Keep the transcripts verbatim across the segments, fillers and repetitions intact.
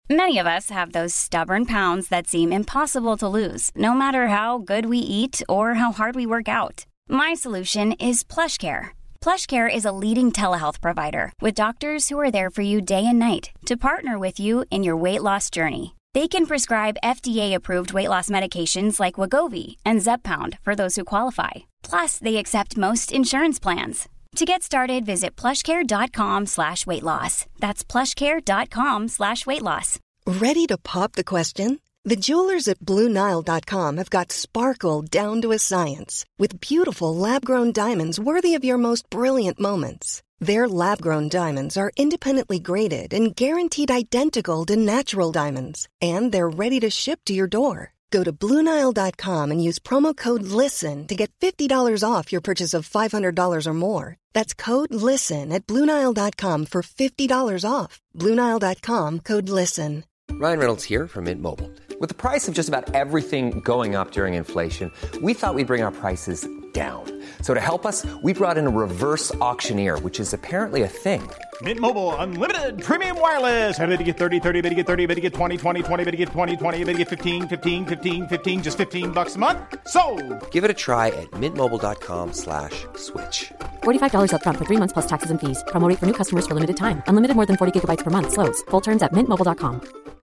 Many of us have those stubborn pounds that seem impossible to lose, no matter how good we eat or how hard we work out. My solution is PlushCare. PlushCare is a leading telehealth provider with doctors who are there for you day and night to partner with you in your weight loss journey. They can prescribe F D A-approved weight loss medications like Wegovy and Zepbound for those who qualify. Plus, they accept most insurance plans. To get started, visit plushcare.com slash weight loss. That's plushcare.com slash weight loss. Ready to pop the question? The jewelers at Blue Nile dot com have got sparkle down to a science with beautiful lab-grown diamonds worthy of your most brilliant moments. Their lab-grown diamonds are independently graded and guaranteed identical to natural diamonds. And they're ready to ship to your door. Go to Blue Nile dot com and use promo code LISTEN to get fifty dollars off your purchase of five hundred dollars or more. That's code LISTEN at Blue Nile dot com for fifty dollars off. Blue Nile dot com, code LISTEN. Ryan Reynolds here from Mint Mobile. With the price of just about everything going up during inflation, we thought we'd bring our prices down. So to help us, we brought in a reverse auctioneer, which is apparently a thing. Mint Mobile Unlimited Premium Wireless. How to get thirty, thirty, how to get thirty, how to get twenty, twenty, twenty, how to get twenty, twenty, how to get fifteen, fifteen, fifteen, fifteen, just fifteen bucks a month? Sold! Give it a try at mintmobile.com slash switch. forty-five dollars up front for three months plus taxes and fees. Promo rate for new customers for limited time. Unlimited more than forty gigabytes per month. Slows full terms at mint mobile dot com.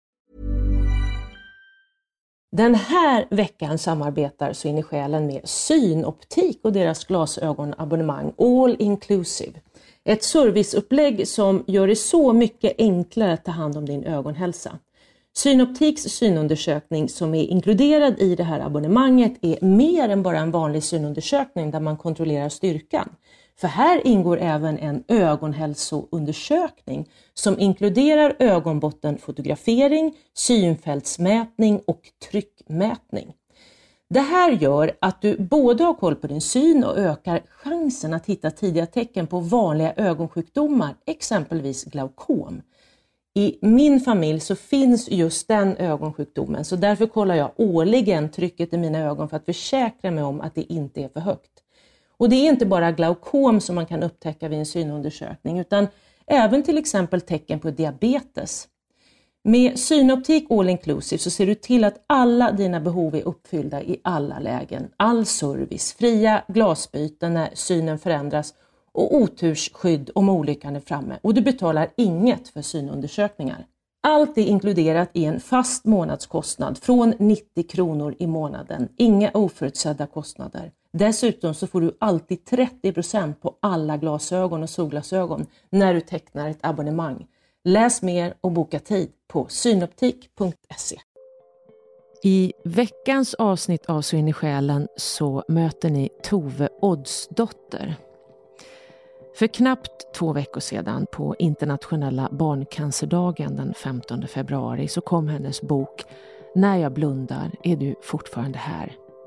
Den här veckan samarbetar Så in i själen med Synoptik och deras glasögonabonnemang All Inclusive. Ett serviceupplägg som gör det så mycket enklare att ta hand om din ögonhälsa. Synoptiks synundersökning som är inkluderad i det här abonnemanget är mer än bara en vanlig synundersökning där man kontrollerar styrkan. För här ingår även en ögonhälsoundersökning som inkluderar ögonbottenfotografering, synfältsmätning och tryckmätning. Det här gör att du både har koll på din syn och ökar chansen att hitta tidiga tecken på vanliga ögonsjukdomar, exempelvis glaukom. I min familj så finns just den ögonsjukdomen, så därför kollar jag årligen trycket i mina ögon för att försäkra mig om att det inte är för högt. Och det är inte bara glaukom som man kan upptäcka vid en synundersökning utan även till exempel tecken på diabetes. Med Synoptik All Inclusive så ser du till att alla dina behov är uppfyllda i alla lägen. All service, fria glasbyten när synen förändras och otursskydd om olyckan är framme. Och du betalar inget för synundersökningar. Allt är inkluderat i en fast månadskostnad från nittio kronor i månaden. Inga oförutsedda kostnader. Dessutom så får du alltid trettio procent på alla glasögon och solglasögon när du tecknar ett abonnemang. Läs mer och boka tid på synoptik punkt se. I veckans avsnitt av Så in i själen så möter ni Tove Oddsdotter. För knappt två veckor sedan på internationella barncancerdagen den femtonde februari så kom hennes bok När jag blundar är du fortfarande här.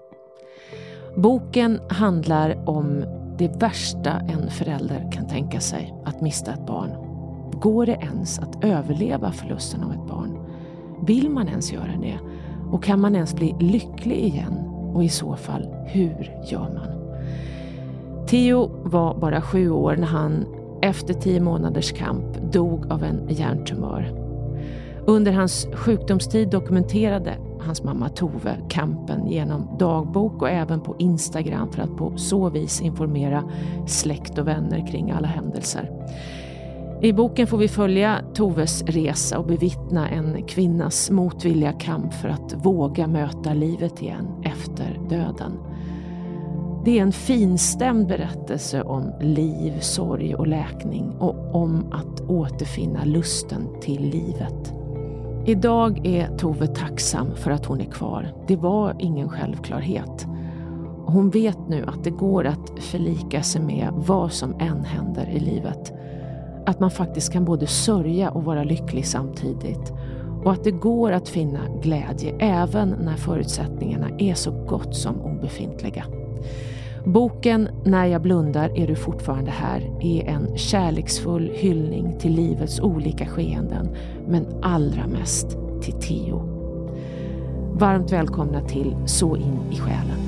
Boken handlar om det värsta en förälder kan tänka sig, att mista ett barn. Går det ens att överleva förlusten av ett barn? Vill man ens göra det? Och kan man ens bli lycklig igen? Och i så fall, hur gör man? Theo var bara sju år när han efter tio månaders kamp dog av en hjärntumör. Under hans sjukdomstid dokumenterade hans mamma Tove kampen genom dagbok och även på Instagram för att på så vis informera släkt och vänner kring alla händelser. I boken får vi följa Toves resa och bevittna en kvinnas motvilliga kamp för att våga möta livet igen efter döden. Det är en finstämd berättelse om liv, sorg och läkning och om att återfinna lusten till livet. Idag är Tove tacksam för att hon är kvar. Det var ingen självklarhet. Hon vet nu att det går att förlika sig med vad som än händer i livet. Att man faktiskt kan både sörja och vara lycklig samtidigt. Och att det går att finna glädje även när förutsättningarna är så gott som obefintliga. Boken När jag blundar är du fortfarande här är en kärleksfull hyllning till livets olika skeenden, men allra mest till Theo. Varmt välkomna till Så in i själen.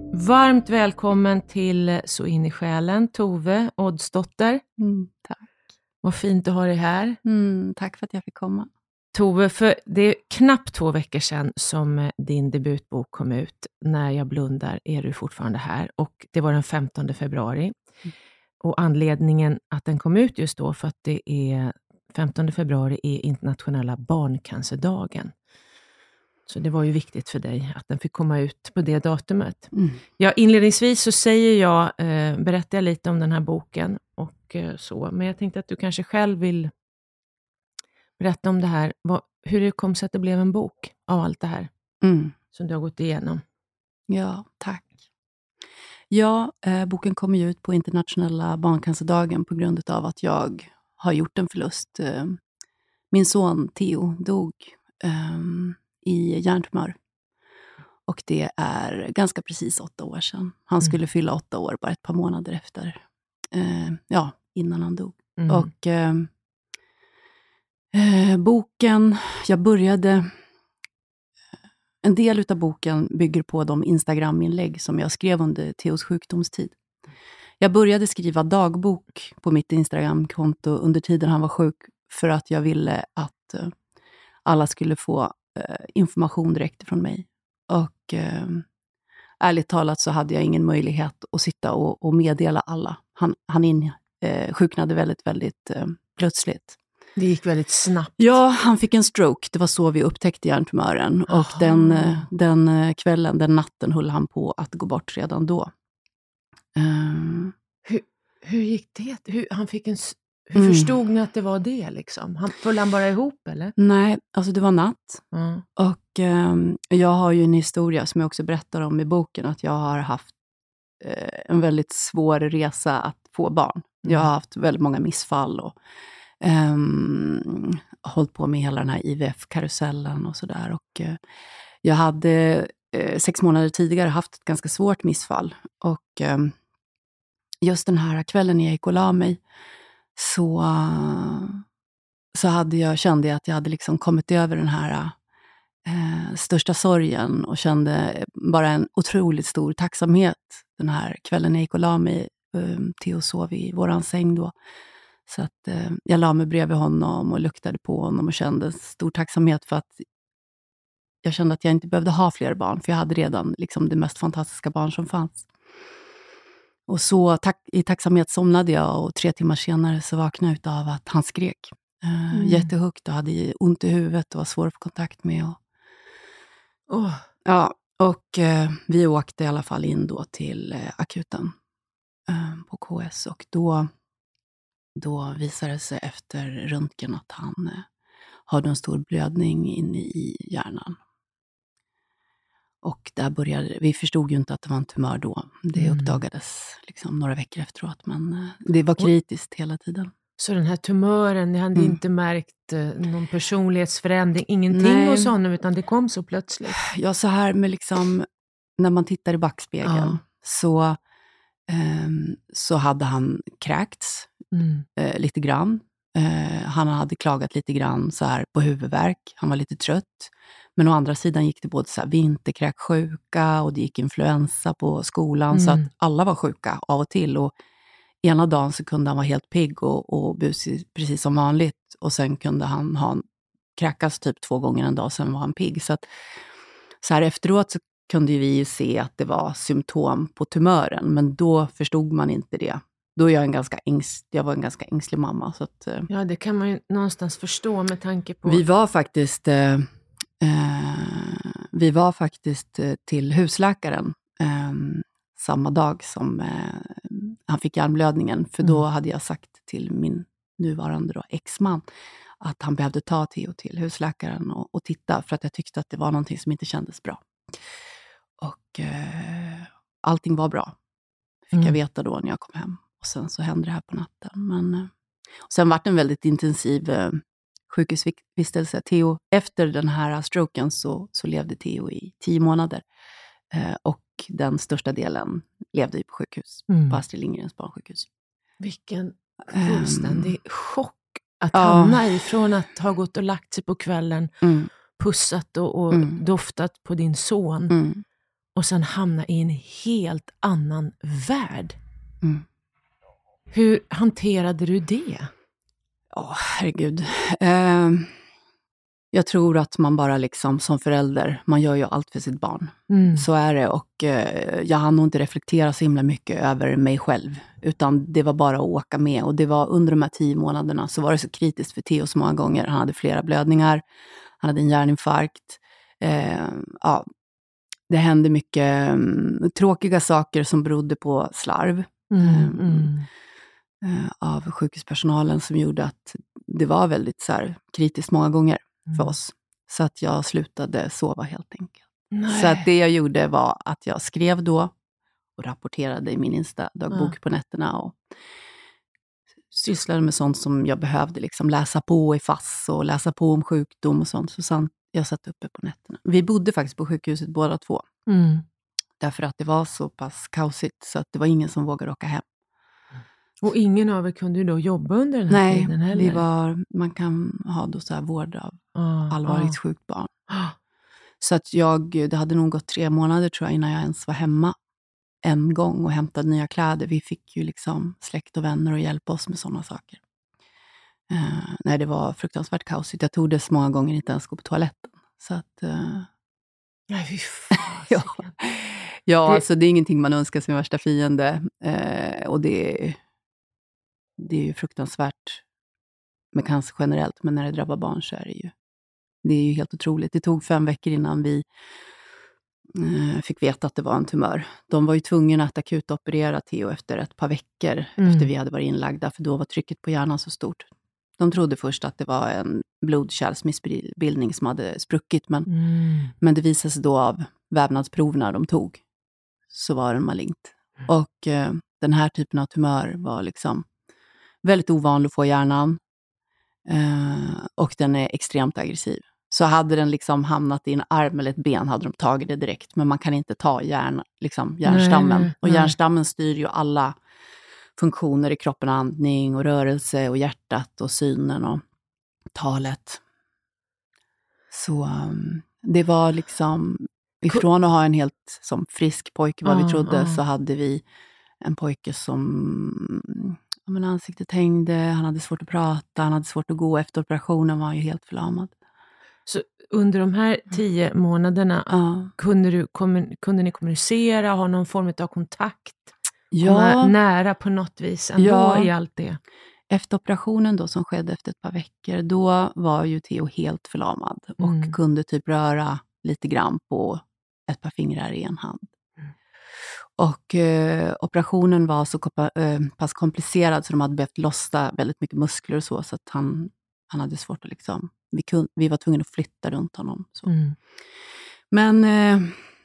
Varmt välkommen till Så in i själen, Tove Oddsdotter. Mm, tack. Vad fint att ha dig här. Mm, tack för att jag fick komma. Tove, för det är knappt två veckor sedan som din debutbok kom ut. När jag blundar är du fortfarande här. Och det var den femtonde februari. Mm. Och anledningen att den kom ut just då för att det är femtonde februari är internationella barncancerdagen. Så det var ju viktigt för dig att den fick komma ut på det datumet. Mm. Ja, inledningsvis så säger jag, eh, berättar jag lite om den här boken och eh, så. Men jag tänkte att du kanske själv vill berätta om det här. Vad, hur det kom sig att det blev en bok av allt det här mm. som du har gått igenom. Ja, tack. Ja, eh, boken kom ju ut på internationella barncancerdagen på grund av att jag har gjort en förlust. Eh, min son Theo dog eh, i hjärntumör. Och det är ganska precis åtta år sedan. Han mm. skulle fylla åtta år bara ett par månader efter. Eh, ja, innan han dog. Mm. Och eh, eh, boken, jag började... En del av boken bygger på de Instagram-inlägg som jag skrev under Theos sjukdomstid. Jag började skriva dagbok på mitt Instagram-konto under tiden han var sjuk. För att jag ville att eh, alla skulle få information direkt från mig. Och eh, ärligt talat så hade jag ingen möjlighet att sitta och, och meddela alla. Han, han insjuknade eh, väldigt, väldigt eh, plötsligt. Det gick väldigt snabbt. Ja, han fick en stroke. Det var så vi upptäckte hjärntumören. Och den, den kvällen, den natten höll han på att gå bort redan då. Um, hur, hur gick det? Hur, han fick en... Hur mm. förstod ni att det var det liksom? Han, föll han bara ihop eller? Nej, alltså det var natt. Mm. Och eh, jag har ju en historia som jag också berättar om i boken. Att jag har haft eh, en väldigt svår resa att få barn. Mm. Jag har haft väldigt många missfall. Och eh, hållit på med hela den här I V F-karusellen och sådär. Och eh, jag hade eh, sex månader tidigare haft ett ganska svårt missfall. Och eh, just den här kvällen jag gick och la mig. Så, så hade jag, kände jag att jag hade liksom kommit över den här eh, största sorgen och kände bara en otroligt stor tacksamhet den här kvällen jag gick och la mig. Eh, Theo sov i våran säng då. Så att eh, jag la mig bredvid honom och luktade på honom och kände stor tacksamhet för att jag kände att jag inte behövde ha fler barn. För jag hade redan liksom det mest fantastiska barn som fanns. Och så tack, i tacksamhet somnade jag och tre timmar senare så vaknade jag av att han skrek. Uh, mm. Jättehögt och hade ont i huvudet och var svår att få kontakt med. Och, oh. Ja, och uh, vi åkte i alla fall in då till uh, akuten uh, på K S. Och då, då visade det sig efter röntgen att han uh, hade en stor blödning inne i hjärnan. Och där började, vi förstod ju inte att det var en tumör då. Det mm. uppdagades liksom några veckor efteråt. Men det var kritiskt hela tiden. Så den här tumören, ni hade mm. inte märkt eh, någon personlighetsförändring, ingenting Nej. hos honom, utan det kom så plötsligt? Ja, så här med liksom, när man tittar i backspegeln ja. så, eh, så hade han kräkts mm. eh, lite grann. Eh, han hade klagat lite grann så här på huvudvärk. Han var lite trött. Men å andra sidan gick det både så här vinterkräksjuka och det gick influensa på skolan. Mm. Så att alla var sjuka av och till. Och ena dagen så kunde han vara helt pigg och, och busig precis som vanligt. Och sen kunde han ha en, kräkas typ två gånger en dag, sen var han pigg. Så att så här efteråt så kunde ju vi se att det var symptom på tumören. Men då förstod man inte det. Då är jag en ganska ängst, jag var en ganska ängslig mamma. Så att, ja, det kan man ju någonstans förstå med tanke på... Vi var faktiskt... Eh, Eh, vi var faktiskt eh, till husläkaren eh, samma dag som eh, han fick hjärnblödningen. För då mm. hade jag sagt till min nuvarande då, ex-man att han behövde ta Theo till husläkaren och, och titta. För att jag tyckte att det var någonting som inte kändes bra. Och eh, allting var bra. Fick mm. jag veta då när jag kom hem. Och sen så hände det här på natten. Men, eh, och sen var det en väldigt intensiv... Eh, sjukhusvistelse. Theo, efter den här stroken så, så levde Theo i tio månader. Eh, och den största delen levde ju på sjukhus. Mm. På Astrid Lindgrens barnsjukhus. Vilken fullständig um, chock att ja. hamna ifrån att ha gått och lagt sig på kvällen. Mm. Pussat och, och mm. doftat på din son. Mm. och sen hamna i en helt annan värld. Mm. Hur hanterade du det? Ja, oh, herregud. Eh, jag tror att man bara liksom som förälder, man gör ju allt för sitt barn. Mm. Så är det, och eh, jag hann nog inte reflektera så himla mycket över mig själv. Utan det var bara att åka med, och det var under de här tio månaderna så var det så kritiskt för Theo så många gånger. Han hade flera blödningar, han hade en hjärninfarkt. Eh, ja, det hände mycket um, tråkiga saker som berodde på slarv. Mm, mm. Av sjukhuspersonalen som gjorde att det var väldigt så här, kritiskt många gånger för Mm. oss. Så att jag slutade sova helt enkelt. Nej. Så att det jag gjorde var att jag skrev då och rapporterade i min Insta-dagbok Ja. på nätterna och sysslade med sånt som jag behövde, liksom läsa på i F A S och läsa på om sjukdom och sånt. Så sant, jag satt uppe på nätterna. Vi bodde faktiskt på sjukhuset båda två. Mm. Därför att det var så pass kaosigt så att det var ingen som vågade åka hem. Och ingen av er kunde ju då jobba under den här Nej, tiden heller? vi var, man kan ha då så här vård av ah, allvarligt ah. sjukt barn. Så att jag, det hade nog gått tre månader tror jag innan jag ens var hemma en gång och hämtade nya kläder. Vi fick ju liksom släkt och vänner och hjälpa oss med sådana saker. Uh, nej, det var fruktansvärt kaosigt. Jag tog det så många gånger inte ens gå på toaletten. Så att... Uh, nej, fy fan. ja, ja det... alltså det är ingenting man önskar sin värsta fiende. Uh, och det är, det är ju fruktansvärt med cancer generellt. Men när det drabbar barn så är det ju, det är ju helt otroligt. Det tog fem veckor innan vi uh, fick veta att det var en tumör. De var ju tvungna att akut operera Theo efter ett par veckor mm. efter vi hade varit inlagda. För då var trycket på hjärnan så stort. De trodde först att det var en blodkärlsmissbildning som hade spruckit. Men, mm. men det visade sig då av vävnadsproverna de tog. Så var den malignt. Mm. Och eh, den här typen av tumör var liksom väldigt ovanlig att få i hjärnan. Eh, och den är extremt aggressiv. Så hade den liksom hamnat i en arm eller ett ben hade de tagit det direkt. Men man kan inte ta hjärn, liksom hjärnstammen. Nej, och nej. hjärnstammen styr ju alla funktioner i kroppen, andning och rörelse och hjärtat och synen och talet. Så um, det var liksom, ifrån att ha en helt som frisk pojke vad ah, vi trodde ah. så hade vi en pojke som, ja, men ansiktet hängde, han hade svårt att prata, han hade svårt att gå, efter operationen var han ju helt förlamad. Så under de här tio månaderna Ja. kunde, du, kommun, kunde ni kommunicera, ha någon form av kontakt? Ja. Nära på något vis ändå Ja. i allt det. Efter operationen då som skedde efter ett par veckor, då var ju Theo helt förlamad och Mm. kunde typ röra lite grann på ett par fingrar i en hand. Mm. Och eh, operationen var så kopa, eh, pass komplicerad så de hade behövt lossa väldigt mycket muskler och så, så att han, han hade svårt att liksom, vi, kun, vi var tvungna att flytta runt honom. Så. Mm. Men eh,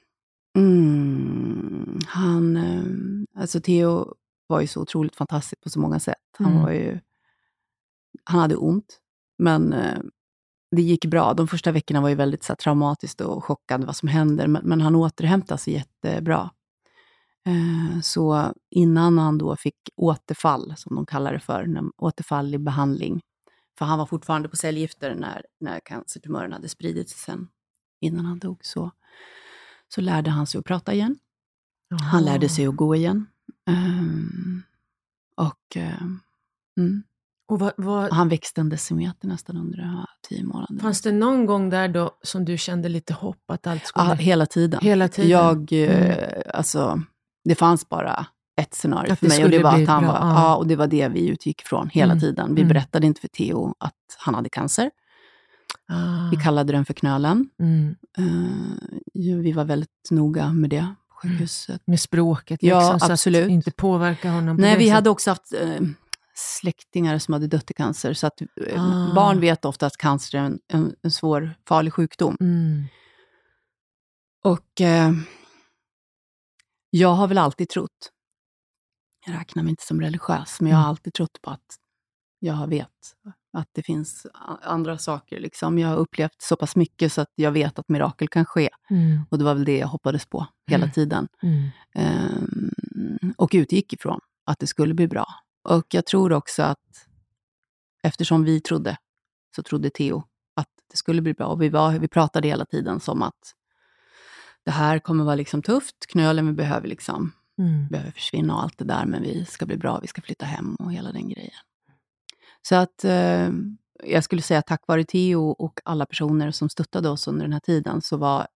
mm, han, eh, alltså Theo var ju så otroligt fantastisk på så många sätt. Han Mm. var ju, han hade ont, men eh, det gick bra. De första veckorna var ju väldigt så här, traumatiskt och chockad vad som händer, men, men han återhämtade sig jättebra. Eh, så innan han då fick återfall, som de kallar det för, när, återfall i behandling, för han var fortfarande på cellgifter när, när cancertumören hade spridit sig sen, innan han dog, så, så lärde han sig att prata igen. Aha. Han lärde sig att gå igen. Um, och um, mm. Och vad, vad, han växte en decimeter nästan under de här tio månaderna. fanns det någon gång där då som du kände lite hopp att allt skulle... Ja, hela tiden. Hela tiden. Jag, Mm. eh, alltså, det fanns bara ett scenario Att för det mig och det skulle var bli att han bra, var, ja. ja, och det var det vi utgick från hela Mm. tiden. Vi Mm. berättade inte för Theo att han hade cancer. Ah. Vi kallade den för knölen. Mm. Uh, vi var väldigt noga med det på sjukhuset. Med språket Ja, liksom, så absolut. att inte påverka honom på Nej, det vi sättet. hade också haft eh, släktingar som hade dött i cancer. Så att eh, Ah. barn vet ofta att cancer är en, en, en svår, farlig sjukdom. Mm. Och eh, jag har väl alltid trott, jag räknar mig inte som religiös, men jag har Mm. alltid trott på att jag vet att det finns a- andra saker. Liksom. Jag har upplevt så pass mycket så att jag vet att mirakel kan ske. Mm. Och det var väl det jag hoppades på hela Mm. tiden. Mm. Ehm, och utgick ifrån att det skulle bli bra. Och jag tror också att eftersom vi trodde, så trodde Theo att det skulle bli bra. Och vi, var, vi pratade hela tiden som att det här kommer vara liksom tufft. Knölen vi behöver liksom Mm. behöver försvinna och allt det där. Men vi ska bli bra, vi ska flytta hem och hela den grejen. Så att eh, jag skulle säga tack vare Theo och alla personer som stöttade oss under den här tiden så var,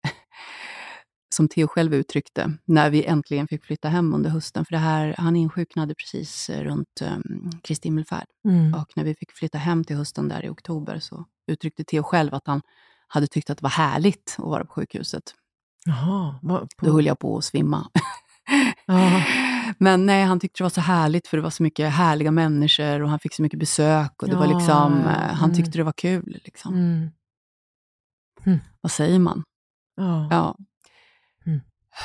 som Theo själv uttryckte, när vi äntligen fick flytta hem under hösten. För det här, han insjuknade precis runt um, Kristi himmelfärd. Mm. Och när vi fick flytta hem till hösten där i oktober så uttryckte Theo själv att han hade tyckt att det var härligt att vara på sjukhuset. Jaha. Vad, på... Då höll jag på att svimma. Ja. Men nej, han tyckte det var så härligt för det var så mycket härliga människor och han fick så mycket besök och det Ja, var liksom, ja, eh, han mm. tyckte det var kul liksom. Mm. Mm. Vad säger man? Ja. Ja. Mm.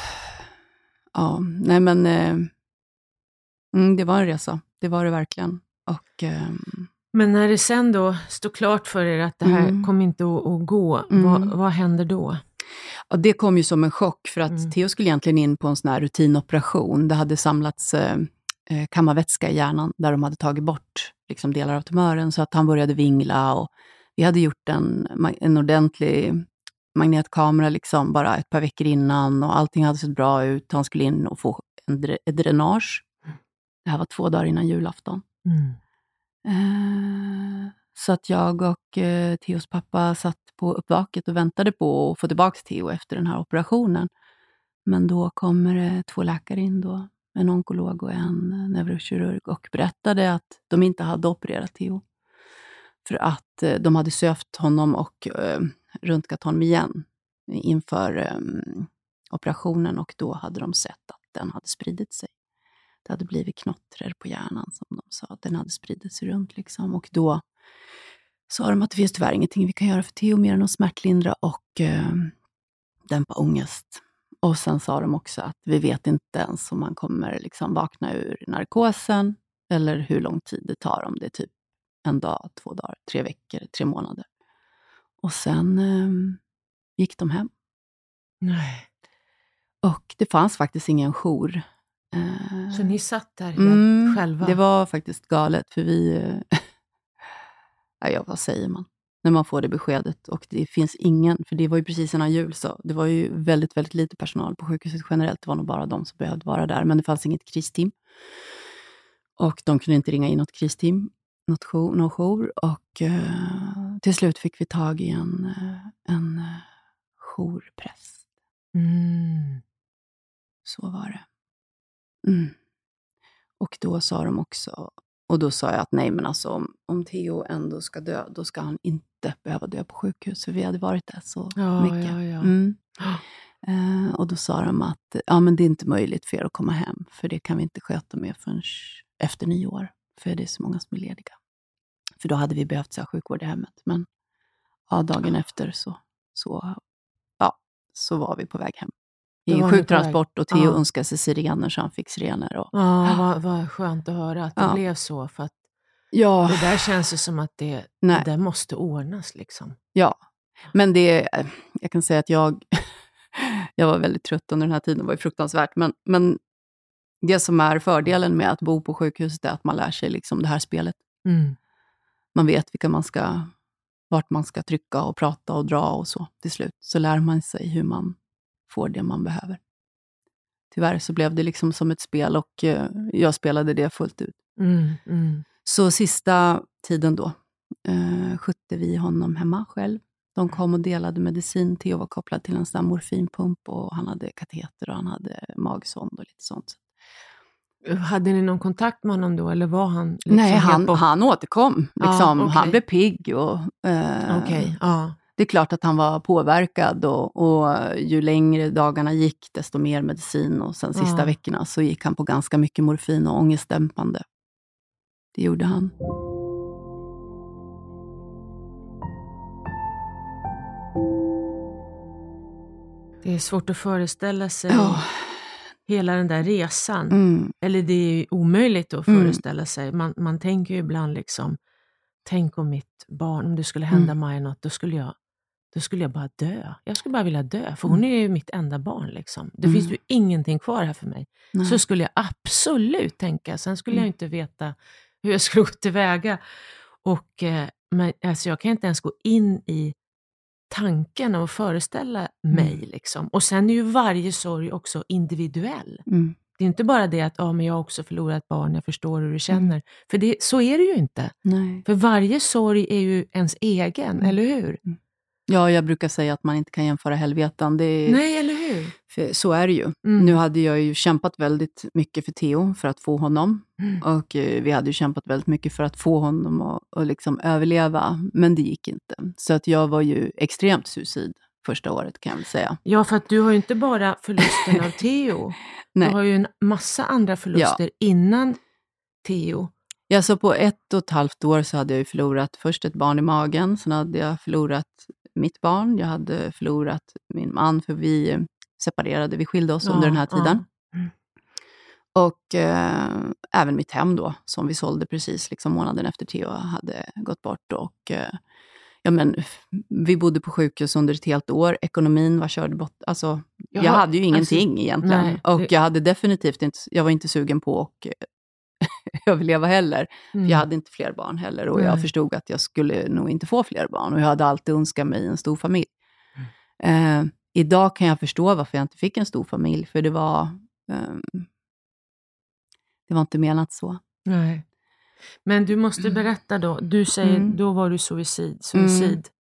Ja, nej men eh, mm, det var en resa. Det var det verkligen. Och eh, Men när det sen då står klart för er att det här Mm. kommer inte att, att gå, Mm. vad, vad händer då? ja, det kom ju som en chock för att Mm. Theo skulle egentligen in på en sån här rutinoperation. Det hade samlats eh, eh, kammarvätska i hjärnan där de hade tagit bort liksom, delar av tumören så att han började vingla och vi hade gjort en, en ordentlig magnetkamera liksom bara ett par veckor innan och allting hade sett bra ut. Han skulle in och få en dre- ett dränage. Det här var två dagar innan julafton. Mm. Eh, så att jag och eh, Theos pappa satt på uppvaket och väntade på att få tillbaka Theo efter den här operationen. Men då kommer eh, två läkare in då, en onkolog och en neurokirurg och berättade att de inte hade opererat Theo. För att eh, de hade sövt honom och eh, röntgat honom igen inför eh, operationen och då hade de sett att den hade spridit sig. Det hade blivit knottrer på hjärnan som de sa. Den hade spridit sig runt liksom. Och då sa de att det finns tyvärr ingenting vi kan göra för Theo mer än att smärtlindra och eh, dämpa ångest. Och sen sa de också att vi vet inte ens om man kommer liksom vakna ur narkosen eller hur lång tid det tar, om det är typ en dag, två dagar, tre veckor, tre månader. Och sen eh, gick de hem. Nej. Och det fanns faktiskt ingen jour. Eh, Så ni satt där helt mm, själva? Det var faktiskt galet för vi... Eh, ja, vad säger man? När man får det beskedet och det finns ingen, för det var ju precis innan jul så det var ju väldigt, väldigt lite personal på sjukhuset generellt. Det var nog bara de som behövde vara där, men det fanns inget kristeam. Och de kunde inte ringa in något kristeam, något jour, någon jour. Och eh, till slut fick vi tag i en, eh, en eh, jourpräst. Mm. Så var det. Mm. Och då sa de också, och då sa jag att nej men alltså om, om Theo ändå ska dö, då ska han inte behöva dö på sjukhus, för vi hade varit där så Ja, mycket. ja, ja. Mm. Eh, och då sa de att ja, men det är inte möjligt för er att komma hem, för det kan vi inte sköta med förrän efter nio år, för det är så många som är lediga. För då hade vi behövt så här sjukvård i hemmet, men ja, dagen efter så, så, ja, så var vi på väg hem. Då I var ni sjuktransport på väg. och Theo Ja. önskade sig sirener så han fick sirener. Och, Ja, vad, vad skönt att höra att det Ja. blev så. För att ja, det där känns ju som att det, Nej. det där måste ordnas liksom. ja, men det, jag kan säga att jag, jag var väldigt trött under den här tiden, det var ju fruktansvärt. Men, men det som är fördelen med att bo på sjukhuset är att man lär sig liksom det här spelet. Mm. Man vet vilka man ska, vart man ska trycka och prata och dra och så. Till slut så lär man sig hur man får det man behöver. Tyvärr så blev det liksom som ett spel och eh, jag spelade det fullt ut. Mm, mm. Så sista tiden då eh, skötte vi honom hemma själv. De kom och delade medicin. Theo var kopplad till en sån där morfinpump och han hade kateter och han hade magsond och lite sånt. Hade ni någon kontakt med honom då? Eller var han liksom Nej, helt han, bort- han återkom. Liksom. Ah, okej. Han blev pigg. Och, eh, Okej, ja. Det är klart att han var påverkad och, och ju längre dagarna gick desto mer medicin och sen sista Ja. veckorna så gick han på ganska mycket morfin och ångestdämpande. Det gjorde han. Det är svårt att föreställa sig Ja. hela den där resan. Mm. Eller det är ju omöjligt att Mm. föreställa sig. Man, man tänker ju ibland liksom, tänk om mitt barn, om det skulle hända Mm. Maja något, då skulle jag då skulle jag bara dö. Jag skulle bara vilja dö, för hon är ju mitt enda barn liksom. Det Mm. finns ju ingenting kvar här för mig. Nej. Så skulle jag absolut tänka. Sen skulle Mm. jag inte veta hur jag skulle gå tillväga. Och, eh, men, alltså, jag kan inte ens gå in i tanken och föreställa mig. Mm. Liksom. Och sen är ju varje sorg också individuell. Mm. Det är inte bara det att ja, men jag har också förlorat barn, jag förstår hur du känner. Mm. För det, så är det ju inte. Nej. För varje sorg är ju ens egen, Mm. eller hur? Mm. Ja, jag brukar säga att man inte kan jämföra helvetan. Det är, Nej, eller hur? För så är det ju. Mm. Nu hade jag ju kämpat väldigt mycket för Theo för att få honom. Mm. Och eh, vi hade ju kämpat väldigt mycket för att få honom att och liksom överleva. Men det gick inte. Så att jag var ju extremt suicid första året, kan jag väl säga. Ja, för att du har ju inte bara förlusten av Theo. Nej. Du har ju en massa andra förluster Ja. innan Theo. Ja, så på ett och ett halvt år så hade jag ju förlorat först ett barn i magen. Sen hade jag förlorat mitt barn. Jag hade förlorat min man, för vi separerade, vi skilde oss Ja, under den här tiden. ja. Mm. Och eh, även mitt hem då, som vi sålde precis liksom månaden efter Theo hade gått bort. Och eh, ja, men vi bodde på sjukhus under ett helt år. Ekonomin var körd bort. Alltså, Jaha, jag hade ju ingenting alltså, egentligen. nej, och det- jag hade definitivt inte, jag var inte sugen på att eh, överleva heller. Mm. För jag hade inte fler barn heller. Och jag Nej. förstod att jag skulle nog inte få fler barn. Och jag hade alltid önskat mig en stor familj. Eh, idag kan jag förstå varför jag inte fick en stor familj. För det var... ehm, det var inte menat så. Nej. Men du måste berätta då. Du säger, Mm. då var du suicid. suicid.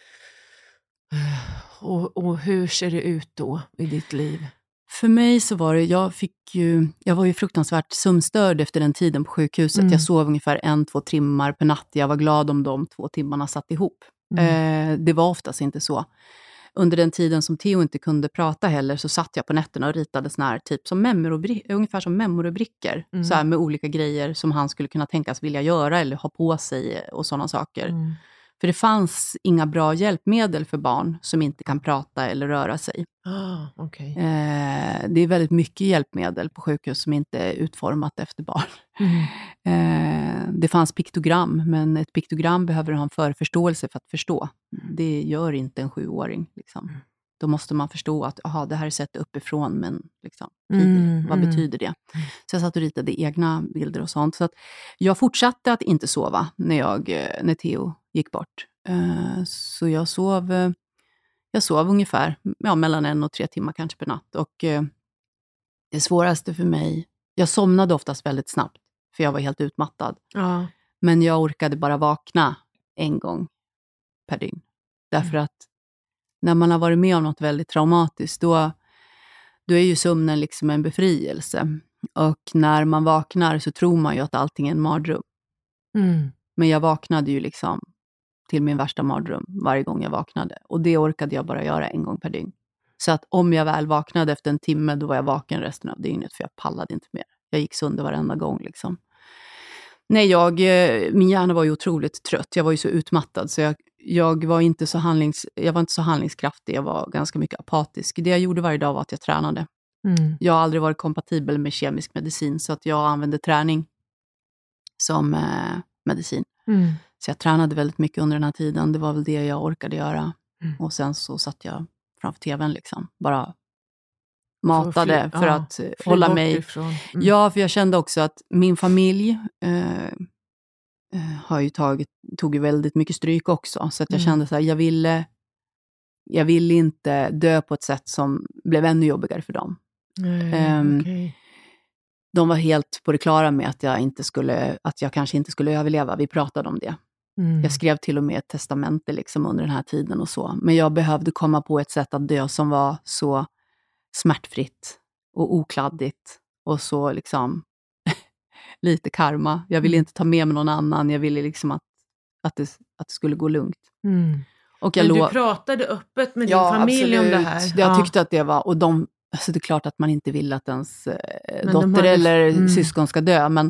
Och, och hur ser det ut då i ditt liv? För mig så var det, jag fick ju, jag var ju fruktansvärt sömnstörd efter den tiden på sjukhuset. Mm. Jag sov ungefär en, två timmar per natt. Jag var glad om de två timmarna satt ihop. Mm. Eh, det var oftast inte så. Under den tiden som Theo inte kunde prata heller, så satt jag på nätterna och ritade såna här typ som memorobri- ungefär som memorobrickor. Mm. Så här med olika grejer som han skulle kunna tänkas vilja göra eller ha på sig och sådana saker. Mm. För det fanns inga bra hjälpmedel för barn som inte kan prata eller röra sig. Ah, okej. Eh, det är väldigt mycket hjälpmedel på sjukhus som inte är utformat efter barn. Mm. Eh, det fanns piktogram, men ett piktogram behöver ha en förförståelse för att förstå. Det gör inte en sjuåring. Liksom. Då måste man förstå att aha, det här är sett uppifrån, men liksom, pil, Mm, vad mm. betyder det? Så jag satt och ritade egna bilder och sånt. Så att jag fortsatte att inte sova när, jag, eh, när Theo gick bort. Eh, så jag sov... Eh, Jag sov ungefär ja, mellan en och tre timmar kanske per natt. Och eh, det svåraste för mig... Jag somnade oftast väldigt snabbt, för jag var helt utmattad. Ja. Men jag orkade bara vakna en gång per dygn. Därför att när man har varit med om något väldigt traumatiskt, då, då är ju sömnen liksom en befrielse. Och när man vaknar så tror man ju att allting är en mardröm. Mm. Men jag vaknade ju liksom till min värsta mardröm varje gång jag vaknade. Och det orkade jag bara göra en gång per dygn. Så att om jag väl vaknade efter en timme, då var jag vaken resten av dygnet. För jag pallade inte mer. Jag gick sönder varenda gång liksom. Nej, jag, min hjärna var ju otroligt trött. Jag var ju så utmattad. Så jag, jag, var inte så handlings, jag var inte så handlingskraftig. Jag var ganska mycket apatisk. Det jag gjorde varje dag var att jag tränade. Mm. Jag har aldrig varit kompatibel med kemisk medicin. Så att jag använde träning som eh, medicin. Mm. Så jag tränade väldigt mycket under den här tiden. Det var väl det jag orkade göra. Mm. Och sen så satt jag framför tvn liksom. Bara matade fly- för ja, att eh, fly hålla bort mig... ifrån. Mm. Ja, för jag kände också att min familj eh, eh, har ju tagit, tog ju väldigt mycket stryk också. Så att jag Mm. kände så här, jag ville, jag ville inte dö på ett sätt som blev ännu jobbigare för dem. Nej, Ehm, okej. De var helt på det klara med att jag, inte skulle, att jag kanske inte skulle överleva. Vi pratade om det. Mm. Jag skrev till och med ett testamente liksom under den här tiden och så. Men jag behövde komma på ett sätt att dö som var så smärtfritt och okladdigt. Och så liksom lite karma. Jag ville Mm. inte ta med mig någon annan. Jag ville liksom att, att, det, att det skulle gå lugnt. Mm. Och jag Men du lov- pratade öppet med din Ja, familj om det absolut. här? Jag Ja. tyckte att det var... Och de, alltså det är klart att man inte vill att ens eh, de dotter hade- eller mm. syskon ska dö. Men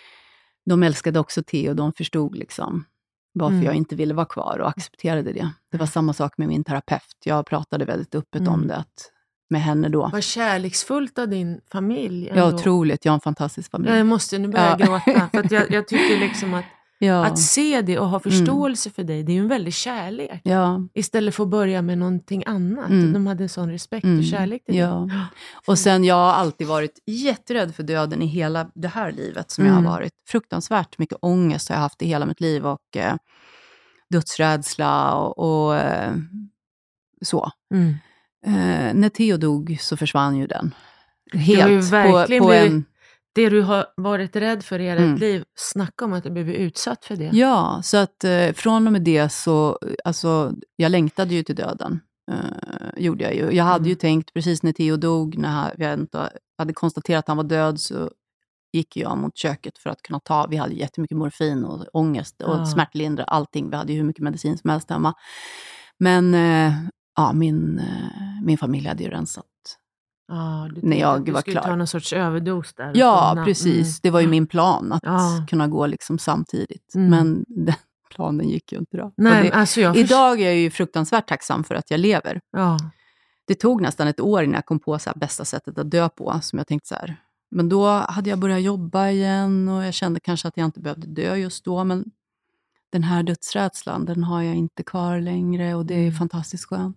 de älskade också Theo och de förstod liksom varför Mm. jag inte ville vara kvar och accepterade det. Det var samma sak med min terapeut. Jag pratade väldigt öppet Mm. om det att, med henne då. Vad kärleksfullt av din familj. Ja, ändå. otroligt. Jag har en fantastisk Ja, familj. jag måste nu börja Ja. gråta. För att jag, jag tycker liksom att, Ja. att se det och ha förståelse för dig, det är ju en väldig kärlek. Ja. Istället för att börja med någonting annat. Mm. De hade en sån respekt Mm. och kärlek till Ja. dig. Och sen jag har alltid varit jätterädd för döden i hela det här livet som jag Mm. har varit. Fruktansvärt mycket ångest har jag haft i hela mitt liv och eh, dödsrädsla och, och eh, så. Mm. Eh, när Theo dog så försvann ju den. Det har ju Helt verkligen på, på blivit, en... det du har varit rädd för i hela Mm. ditt liv, snacka om att du blivit utsatt för det. Ja, så att eh, från och med det så, alltså, jag längtade ju till döden. Eh, gjorde jag ju. Jag hade Mm. ju tänkt, precis när Theo dog, när jag inte hade konstaterat att han var död, så gick jag mot köket för att kunna ta, vi hade jättemycket morfin och ångest och Ja. smärtlindra, allting. Vi hade ju hur mycket medicin som helst hemma. Men eh, ja, min, eh, min familj hade ju rensat. Ja, du När tänkte jag att du var skulle klar. ta någon sorts överdos där. Ja, Innan. precis. Mm. Det var ju min plan att Ja. kunna gå liksom samtidigt. Mm. Men den planen gick ju inte då. Nej, Och det, alltså jag först- idag är jag ju fruktansvärt tacksam för att jag lever. Ja. Det tog nästan ett år innan jag kom på så här bästa sättet att dö på, som jag tänkte så här. Men då hade jag börjat jobba igen och jag kände kanske att jag inte behövde dö just då. Men den här dödsrädslan, den har jag inte kvar längre och det är Mm. fantastiskt skönt.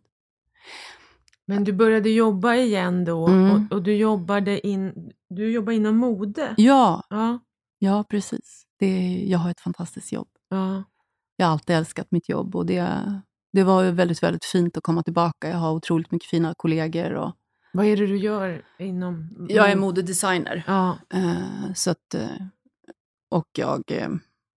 Men du började jobba igen då Mm. och, och du jobbade in, du jobbar inom mode. Ja, Ja. ja precis. Det, jag har ett fantastiskt jobb. Ja. Jag har alltid älskat mitt jobb och det, det var ju väldigt, väldigt fint att komma tillbaka. Jag har otroligt mycket fina kollegor. Och Vad är det du gör inom... jag är modedesigner. Ja. Eh, så att, eh, och jag, eh,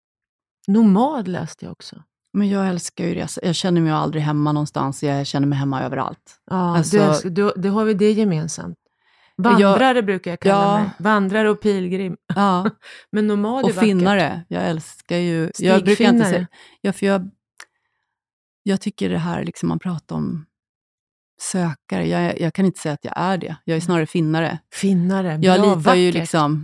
Nomad läste jag också. men jag älskar ju resa. Jag känner mig aldrig hemma någonstans. Jag känner mig hemma överallt. Ja, Alltså- du älskar, du, det har vi det gemensamt. Vandrare brukar jag kalla Ja. mig. Vandrare och pilgrim. Ja, Men nomad är och vackert. finnare. Jag älskar ju... Jag brukar inte Stigfinnare. säga... Ja, för jag, jag tycker det här, liksom man pratar om sökare. Jag, jag kan inte säga att jag är det. Jag är snarare finnare. Finnare, Jag bra, litar ju vackert. liksom...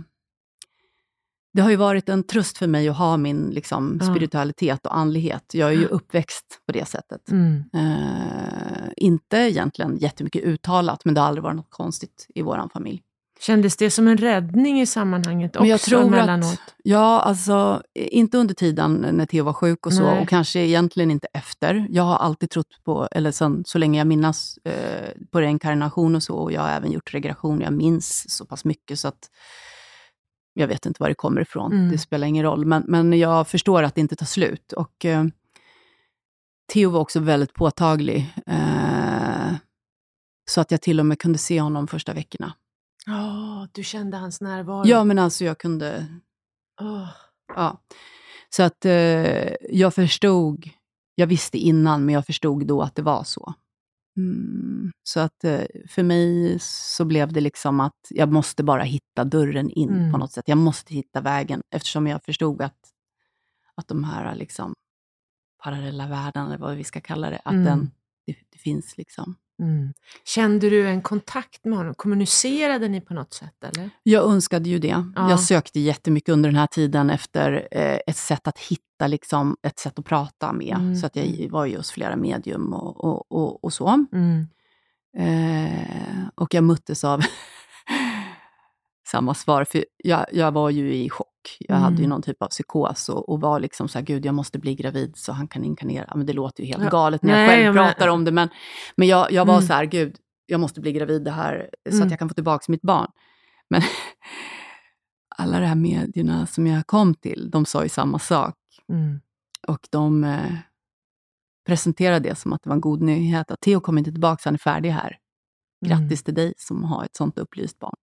Det har ju varit en tröst för mig att ha min liksom, Ja. spiritualitet och andlighet. Jag är ju Ja. uppväxt på det sättet. Mm. Eh, inte egentligen jättemycket uttalat, men det har aldrig varit något konstigt i vår familj. Kändes det som en räddning i sammanhanget också Men jag tror emellanåt? att, ja, alltså, inte under tiden när Theo var sjuk och så, Nej. och kanske egentligen inte efter. Jag har alltid trott på, eller så, så länge jag minnas, eh, på reinkarnation och så, och jag har även gjort regression. Jag minns så pass mycket så att jag vet inte var det kommer ifrån. Mm. Det spelar ingen roll, men, men jag förstår att det inte tar slut. Och eh, Theo var också väldigt påtaglig, eh, så att jag till och med kunde se honom första veckorna. Ja, du kände hans närvaro. Ja, men alltså jag kunde... Åh. Ja. Så att eh, jag förstod, jag visste innan, men jag förstod då att det var så. Mm. Så att eh, för mig så blev det liksom att jag måste bara hitta dörren in Mm. på något sätt. Jag måste hitta vägen, eftersom jag förstod att, att de här liksom parallella världarna, eller vad vi ska kalla det, att Mm. den, det, det finns liksom. Mm. Kände du en kontakt med honom? Kommunicerade ni på något sätt, eller? Jag önskade ju det. Ja. Jag sökte jättemycket under den här tiden efter eh, ett sätt att hitta, liksom, ett sätt att prata med. Mm. Så att jag var ju hos flera medium och, och, och, och så. Mm. Eh, och jag möttes av samma svar. För jag, jag var ju i chock. Jag Mm. hade ju någon typ av psykos och, och var liksom så här, gud jag måste bli gravid så han kan inkarnera. Men det låter ju helt Ja. galet när jag Nej, själv men- pratar om det. Men, men jag, jag var Mm. så här, gud jag måste bli gravid det här så Mm. att jag kan få tillbaka mitt barn. Men alla de här medierna som jag kom till, de sa ju samma sak. Mm. Och de eh, presenterade det som att det var en god nyhet. Att Theo kommer inte tillbaka, han är färdig här. Grattis till dig som har ett sånt upplyst barn.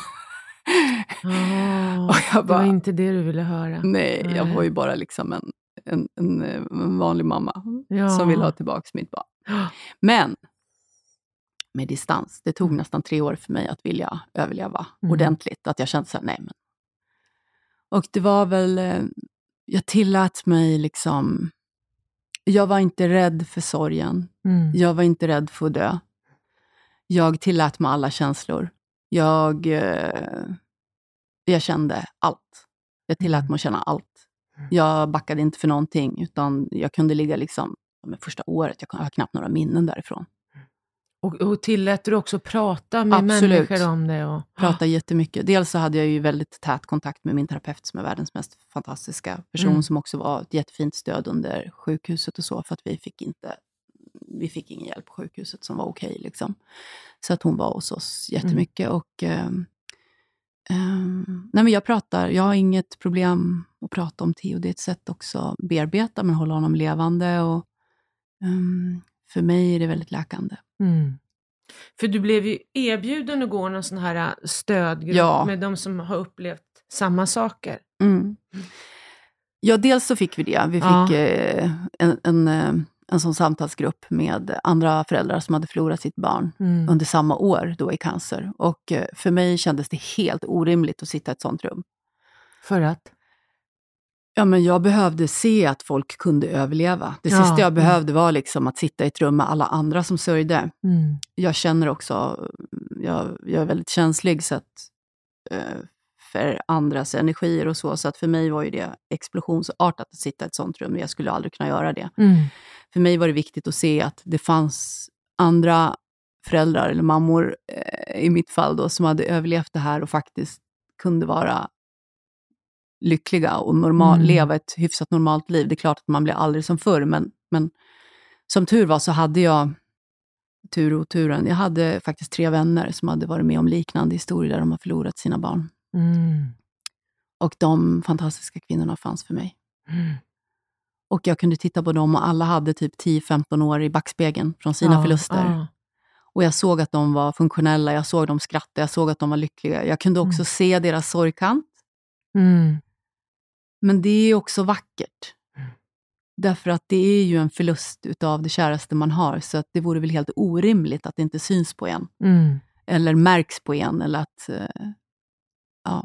Ah, Och jag det var bara, inte det du ville höra. nej, jag Nej. var ju bara liksom en, en, en, en vanlig mamma Ja. som ville ha tillbaka mitt barn. Men med distans, det tog nästan tre år för mig att vilja överleva Mm. ordentligt. Att jag kände så här, nej men. Och det var väl, eh, jag tillät mig liksom, jag var inte rädd för sorgen. Mm. Jag var inte rädd för att dö. Jag tillät mig alla känslor. Jag, eh, jag kände allt. Jag tillät Mm. mig att känna allt. Jag backade inte för någonting, utan jag kunde ligga liksom, med första året, jag har knappt några minnen därifrån. Och, och tillät du också prata med Absolut. människor om det? Och, Prata jättemycket. Dels så hade jag ju väldigt tät kontakt med min terapeut som är världens mest fantastiska person, Mm. som också var ett jättefint stöd under sjukhuset och så, för att vi fick inte, vi fick ingen hjälp på sjukhuset som var okej liksom. Så att hon var hos oss jättemycket och ehm, ehm, nej men jag pratar, jag har inget problem att prata om Theo. Det är ett sätt också att bearbeta, men hålla honom levande och ehm, för mig är det väldigt läkande. Mm. För du blev ju erbjuden att gå någon sån här stödgrupp ja. med de som har upplevt samma saker. Mm. Ja, dels så fick vi det. Vi fick ja. eh, en, en, en sån samtalsgrupp med andra föräldrar som hade förlorat sitt barn mm. under samma år då i cancer. Och eh, för mig kändes det helt orimligt att sitta i ett sånt rum. För att? Ja, men jag behövde se att folk kunde överleva. Det ja. sista jag behövde var liksom att sitta i ett rum med alla andra som sörjde. Mm. Jag känner också, jag, jag är väldigt känslig så att, eh, för andras energier och så. Så att för mig var ju det explosionsartat att sitta i ett sånt rum. Jag skulle aldrig kunna göra det. Mm. För mig var det viktigt att se att det fanns andra föräldrar eller mammor eh, i mitt fall då, som hade överlevt det här och faktiskt kunde vara lyckliga och normal, mm. leva ett hyfsat normalt liv. Det är klart att man blir aldrig som förr, men, men som tur var så hade jag tur och turen. Jag hade faktiskt tre vänner som hade varit med om liknande historier där de har förlorat sina barn. Mm. Och de fantastiska kvinnorna fanns för mig. Mm. Och jag kunde titta på dem och alla hade typ tio femton år i backspegeln från sina ja, förluster. Ja. Och jag såg att de var funktionella, jag såg dem skratta, jag såg att de var lyckliga. Jag kunde också mm. se deras sorgkant. Mm. Men det är också vackert. Mm. Därför att det är ju en förlust utav det käraste man har. Så att det vore väl helt orimligt att det inte syns på en. Mm. Eller märks på en. Eller att, uh, ja.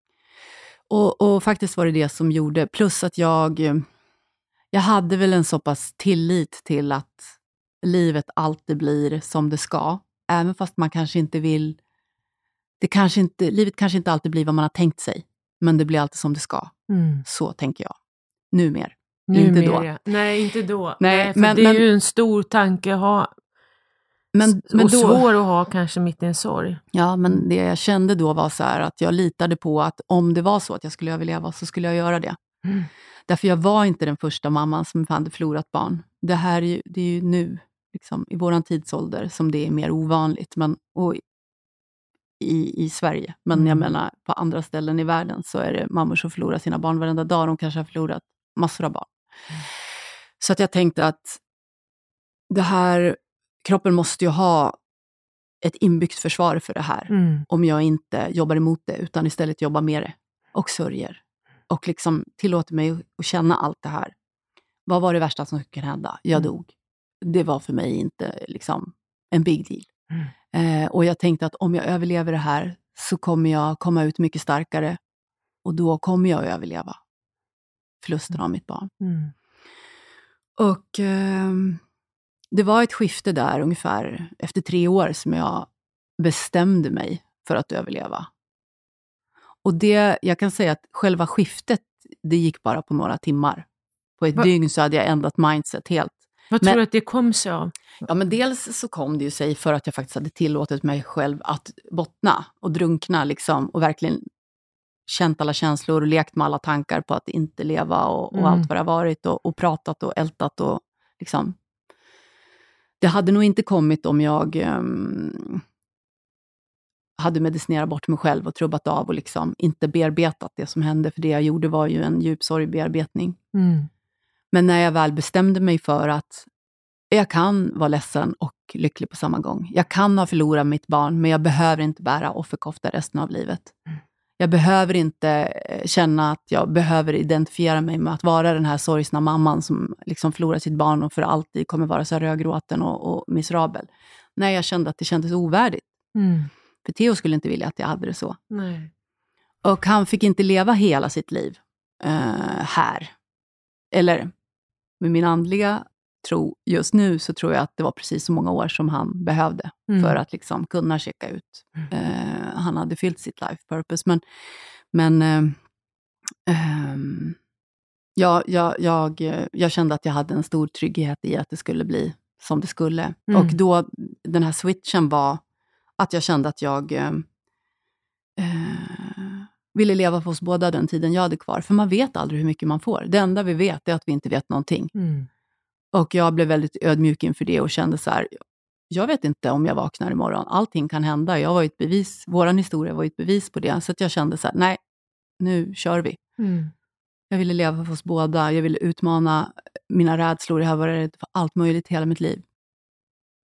Och, och faktiskt var det det som gjorde. Plus att jag, jag hade väl en så pass tillit till att livet alltid blir som det ska. Även fast man kanske inte vill. Det kanske inte, livet kanske inte alltid blir vad man har tänkt sig. Men det blir alltid som det ska. Mm. Så tänker jag. Nu mer. Nu inte mer, då. Ja. Nej, inte då. Nej, Nej, för men, det är men, ju en stor tanke att ha. Men, men och då, svår att ha kanske mitt i en sorg. Ja, men det jag kände då var så här att jag litade på att om det var så att jag skulle överleva så skulle jag göra det. Mm. Därför jag var inte den första mamman som hade förlorat barn. Det här är ju, det är ju nu, liksom, i våran tidsålder som det är mer ovanligt. Men, och i, i Sverige. Men mm. jag menar, på andra ställen i världen så är det mammor som förlorar sina barn varenda dag. De kanske har förlorat massor av barn. Mm. Så att jag tänkte att det här, kroppen måste ju ha ett inbyggt försvar för det här. Mm. Om jag inte jobbar emot det utan istället jobbar med det. Och sörjer. Och liksom tillåter mig att känna allt det här. Vad var det värsta som kunde hända? Jag mm. dog. Det var för mig inte liksom en big deal. Mm. Eh, och jag tänkte att om jag överlever det här så kommer jag komma ut mycket starkare. Och då kommer jag överleva förlusten av mitt barn. Mm. Och eh, det var ett skifte där ungefär efter tre år som jag bestämde mig för att överleva. Och det, jag kan säga att själva skiftet, det gick bara på några timmar. På ett Va? dygn så hade jag ändrat mindset helt. Vad men, tror du att det kom sig av? Ja, men dels så kom det ju sig för att jag faktiskt hade tillåtit mig själv att bottna och drunkna liksom. Och verkligen känt alla känslor och lekt med alla tankar på att inte leva och, och mm. allt vad det har varit. Och, och pratat och ältat och liksom. Det hade nog inte kommit om jag um, hade medicinerat bort mig själv och trubbat av och liksom inte bearbetat det som hände. För det jag gjorde var ju en djup sorgbearbetning. Mm. Men när jag väl bestämde mig för att jag kan vara ledsen och lycklig på samma gång. Jag kan ha förlorat mitt barn, men jag behöver inte bära offerkofta resten av livet. Mm. Jag behöver inte känna att jag behöver identifiera mig med att vara den här sorgsna mamman som liksom förlorar sitt barn och för alltid kommer vara så här rödgråten och, och miserabel. Nej, jag kände att det kändes ovärdigt. Mm. För Theo skulle inte vilja att jag hade det så. Nej. Och han fick inte leva hela sitt liv uh, här. Eller med min andliga tro just nu så tror jag att det var precis så många år som han behövde mm. för att liksom kunna checka ut. Mm. Uh, han hade fyllt sitt life purpose. Men, men uh, um, ja, jag, jag, jag kände att jag hade en stor trygghet i att det skulle bli som det skulle. Mm. Och då, den här switchen var att jag kände att jag uh, uh, ville leva för oss båda den tiden jag hade kvar. För man vet aldrig hur mycket man får. Det enda vi vet är att vi inte vet någonting. Mm. Och jag blev väldigt ödmjuk inför det och kände så här, jag vet inte om jag vaknar imorgon. Allting kan hända. Jag var ett bevis, våran historia var ett bevis på det. Så att jag kände så här, nej, nu kör vi. Mm. Jag ville leva för oss båda. Jag ville utmana mina rädslor. Jag har varit rädd för allt möjligt hela mitt liv.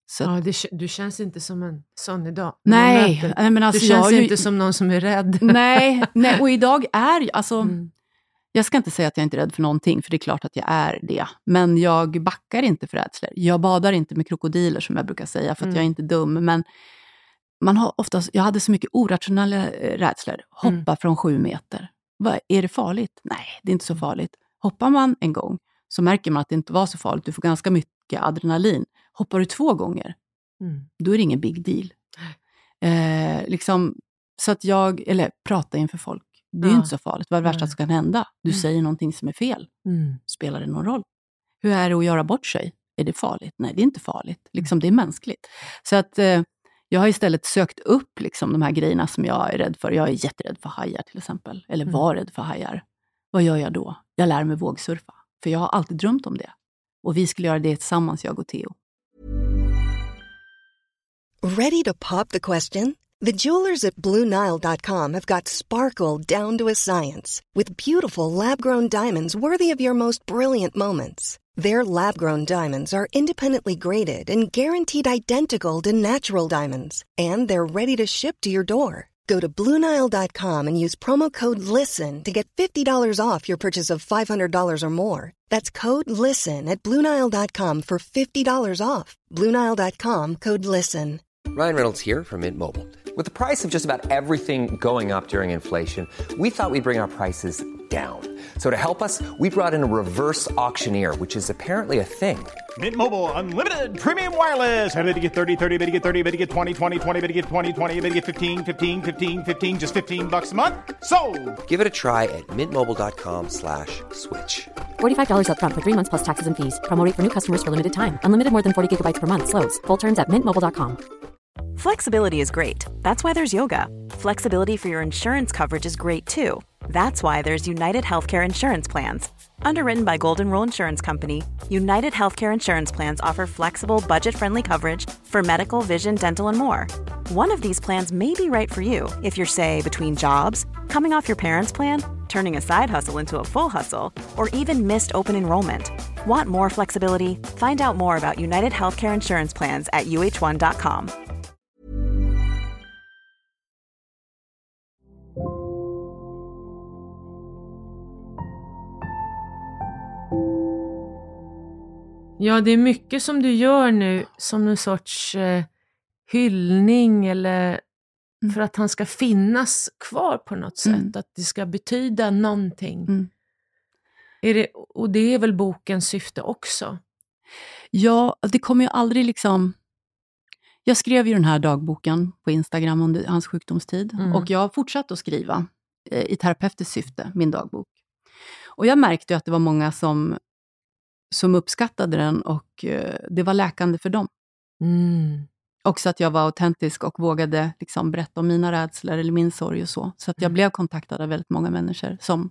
Så ja, det, du känns inte som en sån idag. Nej, men alltså, du känns jag, inte som någon som är rädd. Nej, nej och idag är alltså, mm. jag ska inte säga att jag inte är rädd för någonting, för det är klart att jag är det. Men jag backar inte för rädslor. Jag badar inte med krokodiler som jag brukar säga, för att mm. jag är inte dum. Men man har oftast, jag hade så mycket orationella rädslor. Hoppa mm. från sju meter. Vad, är det farligt? Nej, det är inte så farligt. Hoppar man en gång så märker man att det inte var så farligt. Du får ganska mycket adrenalin. Hoppar du två gånger, mm. då är det ingen big deal. Eh, liksom, så att jag, eller prata inför folk. Det är ju ja. inte så farligt. Vad är det värsta som kan hända? Du mm. säger någonting som är fel. Mm. Spelar det någon roll? Hur är det att göra bort sig? Är det farligt? Nej, det är inte farligt. Liksom, det är mänskligt. Så att eh, jag har istället sökt upp liksom, de här grejerna som jag är rädd för. Jag är jätterädd för hajar till exempel. Eller mm. var rädd för hajar. Vad gör jag då? Jag lär mig vågsurfa. För jag har alltid drömt om det. Och vi skulle göra det tillsammans, jag och Theo. Ready to pop the question? The jewelers at Blue Nile dot com have got sparkle down to a science with beautiful lab-grown diamonds worthy of your most brilliant moments. Their lab-grown diamonds are independently graded and guaranteed identical to natural diamonds, and they're ready to ship to your door. Go to Blue Nile dot com and use promo code LISTEN to get fifty dollars off your purchase of five hundred dollars or more. That's code LISTEN at Blue Nile dot com for fifty dollars off. Blue Nile dot com, code LISTEN. Ryan Reynolds here from Mint Mobile. With the price of just about everything going up during inflation, we thought we'd bring our prices down. So to help us, we brought in a reverse auctioneer, which is apparently a thing. Mint Mobile Unlimited Premium Wireless. How to get thirty, thirty, how to get thirty, how to get twenty, twenty, twenty, how to get twenty, twenty, how to get fifteen, fifteen, fifteen, fifteen, just fifteen bucks a month? Sold! Give it a try at mintmobile.com slash switch. forty-five dollars up front for three months plus taxes and fees. Promo rate for new customers for limited time. Unlimited more than forty gigabytes per month. Slows full terms at mint mobile dot com. Flexibility is great. That's why there's yoga. Flexibility for your insurance coverage is great too. That's why there's United Healthcare Insurance Plans. Underwritten by Golden Rule Insurance Company, United Healthcare Insurance Plans offer flexible, budget-friendly coverage for medical, vision, dental, and more. One of these plans may be right for you if you're, say, between jobs, coming off your parents' plan, turning a side hustle into a full hustle, or even missed open enrollment. Want more flexibility? Find out more about United Healthcare Insurance Plans at U H one dot com. Ja, det är mycket som du gör nu som en sorts eh, hyllning eller mm. för att han ska finnas kvar på något sätt. Mm. Att det ska betyda någonting. Mm. Är det, och det är väl bokens syfte också? Ja, det kommer ju aldrig liksom... Jag skrev ju den här dagboken på Instagram under hans sjukdomstid. Mm. Och jag har fortsatt att skriva eh, i terapeutiskt syfte, min dagbok. Och jag märkte ju att det var många som... som uppskattade den och uh, det var läkande för dem. Mm. Också att jag var autentisk och vågade liksom berätta om mina rädslor eller min sorg och så. Så att jag mm. blev kontaktad av väldigt många människor som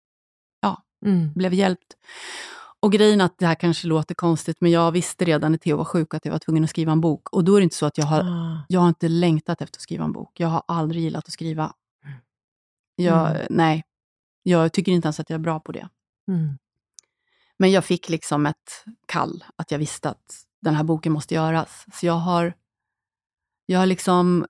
ja, mm. blev hjälpt. Och grejen att det här kanske låter konstigt, men jag visste redan när Theo var sjuk att jag var tvungen att skriva en bok. Och då är det inte så att jag har, ah. jag har inte längtat efter att skriva en bok. Jag har aldrig gillat att skriva. Jag, mm. Nej, jag tycker inte ens att jag är bra på det. Mm. Men jag fick liksom ett kall att jag visste att den här boken måste göras. Så jag har, jag har liksom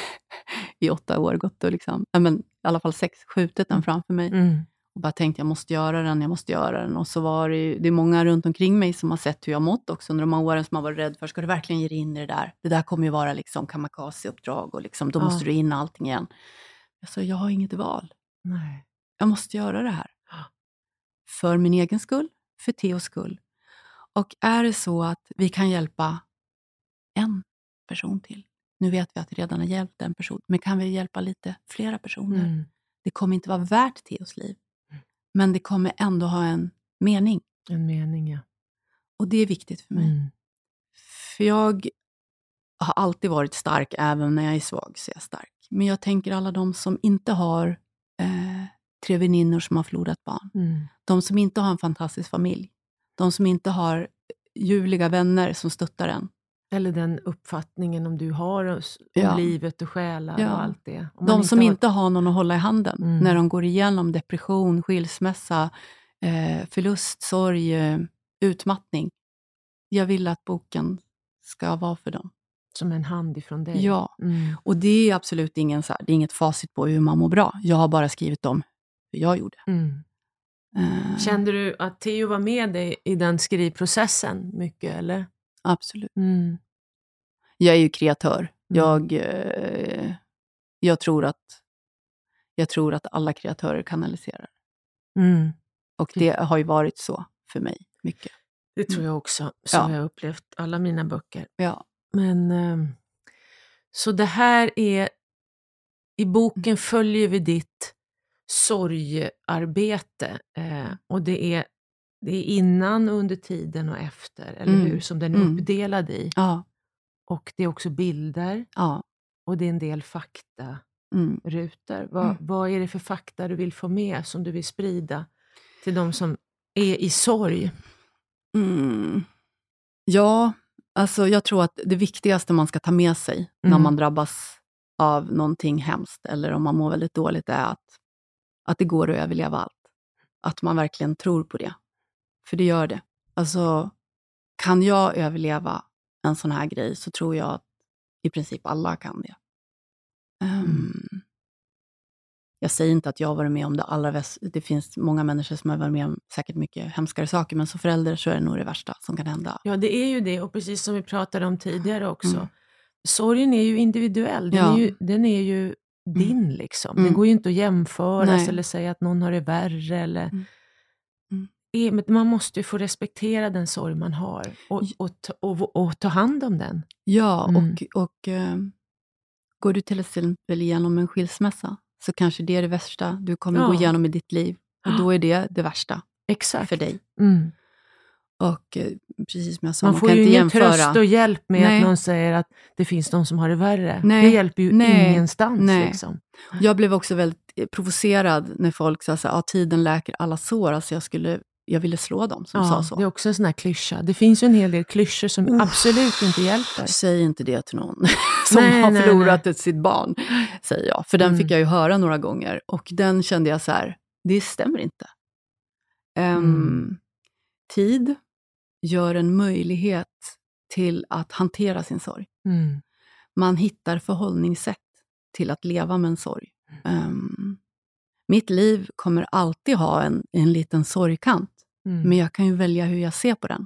i åtta år gått och liksom, men i alla fall sex, skjutit den framför mig. Mm. Och bara tänkt jag måste göra den, jag måste göra den. Och så var det, det är många runt omkring mig som har sett hur jag mått också under de här åren som har varit rädd för. Ska du verkligen ge dig in i det där? Det där kommer ju vara liksom kamikaze-uppdrag och liksom, då ja. måste du in allting igen. Jag sa, jag har inget val. Nej. Jag måste göra det här. För min egen skull. För Theos skull. Och är det så att vi kan hjälpa en person till. Nu vet vi att vi redan har hjälpt en person. Men kan vi hjälpa lite flera personer? Mm. Det kommer inte vara värt Theos liv. Mm. Men det kommer ändå ha en mening. En mening, ja. Och det är viktigt för mig. Mm. För jag har alltid varit stark. Även när jag är svag så är jag stark. Men jag tänker alla de som inte har... Eh, tre väninnor som har förlorat barn. Mm. De som inte har en fantastisk familj. De som inte har ljuvliga vänner som stöttar en. Eller den uppfattningen om du har om ja. livet och själar ja. och allt det. Om de inte som har... inte har någon att hålla i handen. Mm. När de går igenom depression, skilsmässa, eh, förlust, sorg, eh, utmattning. Jag vill att boken ska vara för dem. Som en hand ifrån dig. Ja, mm. och det är absolut ingen, så här, det är inget facit på hur man mår bra. Jag har bara skrivit om hur jag gjorde. Mm. Uh, Kände du att Theo var med dig i den skrivprocessen mycket, eller? Absolut. Mm. Jag är ju kreatör. Mm. Jag, eh, jag, tror att, jag tror att alla kreatörer kanaliserar. Mm. Och det har ju varit så för mig mycket. Det tror jag också. Så ja. har jag upplevt alla mina böcker. Ja. Men eh, så det här är, i boken följer vi ditt sorgarbete. Eh, och det är, det är innan, under tiden och efter, eller Mm. hur, som den är Mm. uppdelad i. Ja. Och det är också bilder. Ja. Och det är en del fakta. Mm. Rutor. Vad, Mm. vad är det för fakta du vill få med, som du vill sprida till de som är i sorg? Mm. Ja, alltså jag tror att det viktigaste man ska ta med sig mm. när man drabbas av någonting hemskt, eller om man mår väldigt dåligt, är att, att det går att överleva allt. Att man verkligen tror på det. För det gör det. Alltså, kan jag överleva en sån här grej, så tror jag att i princip alla kan det. Um, mm. Jag säger inte att jag har varit med om det allra värsta. Det finns många människor som har varit med om säkert mycket hemskare saker, men som förälder så är det nog det värsta som kan hända. Ja, det är ju det, och precis som vi pratade om tidigare också. Mm. Sorgen är ju individuell, den, ja. är, ju, den är ju din mm. liksom. Den mm. går ju inte att jämföras eller säga att någon har det värre. Eller... Mm. Mm. Är, men man måste ju få respektera den sorg man har och, och, och, och, och ta hand om den. Ja, Mm. och, och äh, går du till exempel igenom en skilsmässa, så kanske det är det värsta du kommer ja. gå igenom i ditt liv. Och då är det det värsta Exakt. för dig. Mm. Och eh, precis som jag sa, man, man får kan ju inte ingen jämföra. tröst och hjälp med Nej. att någon säger att det finns någon som har det värre. Nej. Det hjälper ju Nej. ingenstans. Nej. Liksom. Jag blev också väldigt provocerad när folk sa att ja, tiden läker alla sår. Alltså jag, skulle, jag ville slå dem som ja, sa så. Det är också en sån här klyscha. Det finns ju en hel del klyschor som uh. absolut inte hjälper. Säg inte det till någon som nej, har nej, förlorat nej. Ett, sitt barn, säger jag. För den mm. fick jag ju höra några gånger. Och den kände jag så här, det stämmer inte. Um, mm. Tid gör en möjlighet till att hantera sin sorg. Mm. Man hittar förhållningssätt till att leva med en sorg. Um, mitt liv kommer alltid ha en, en liten sorgkant. Mm. Men jag kan ju välja hur jag ser på den.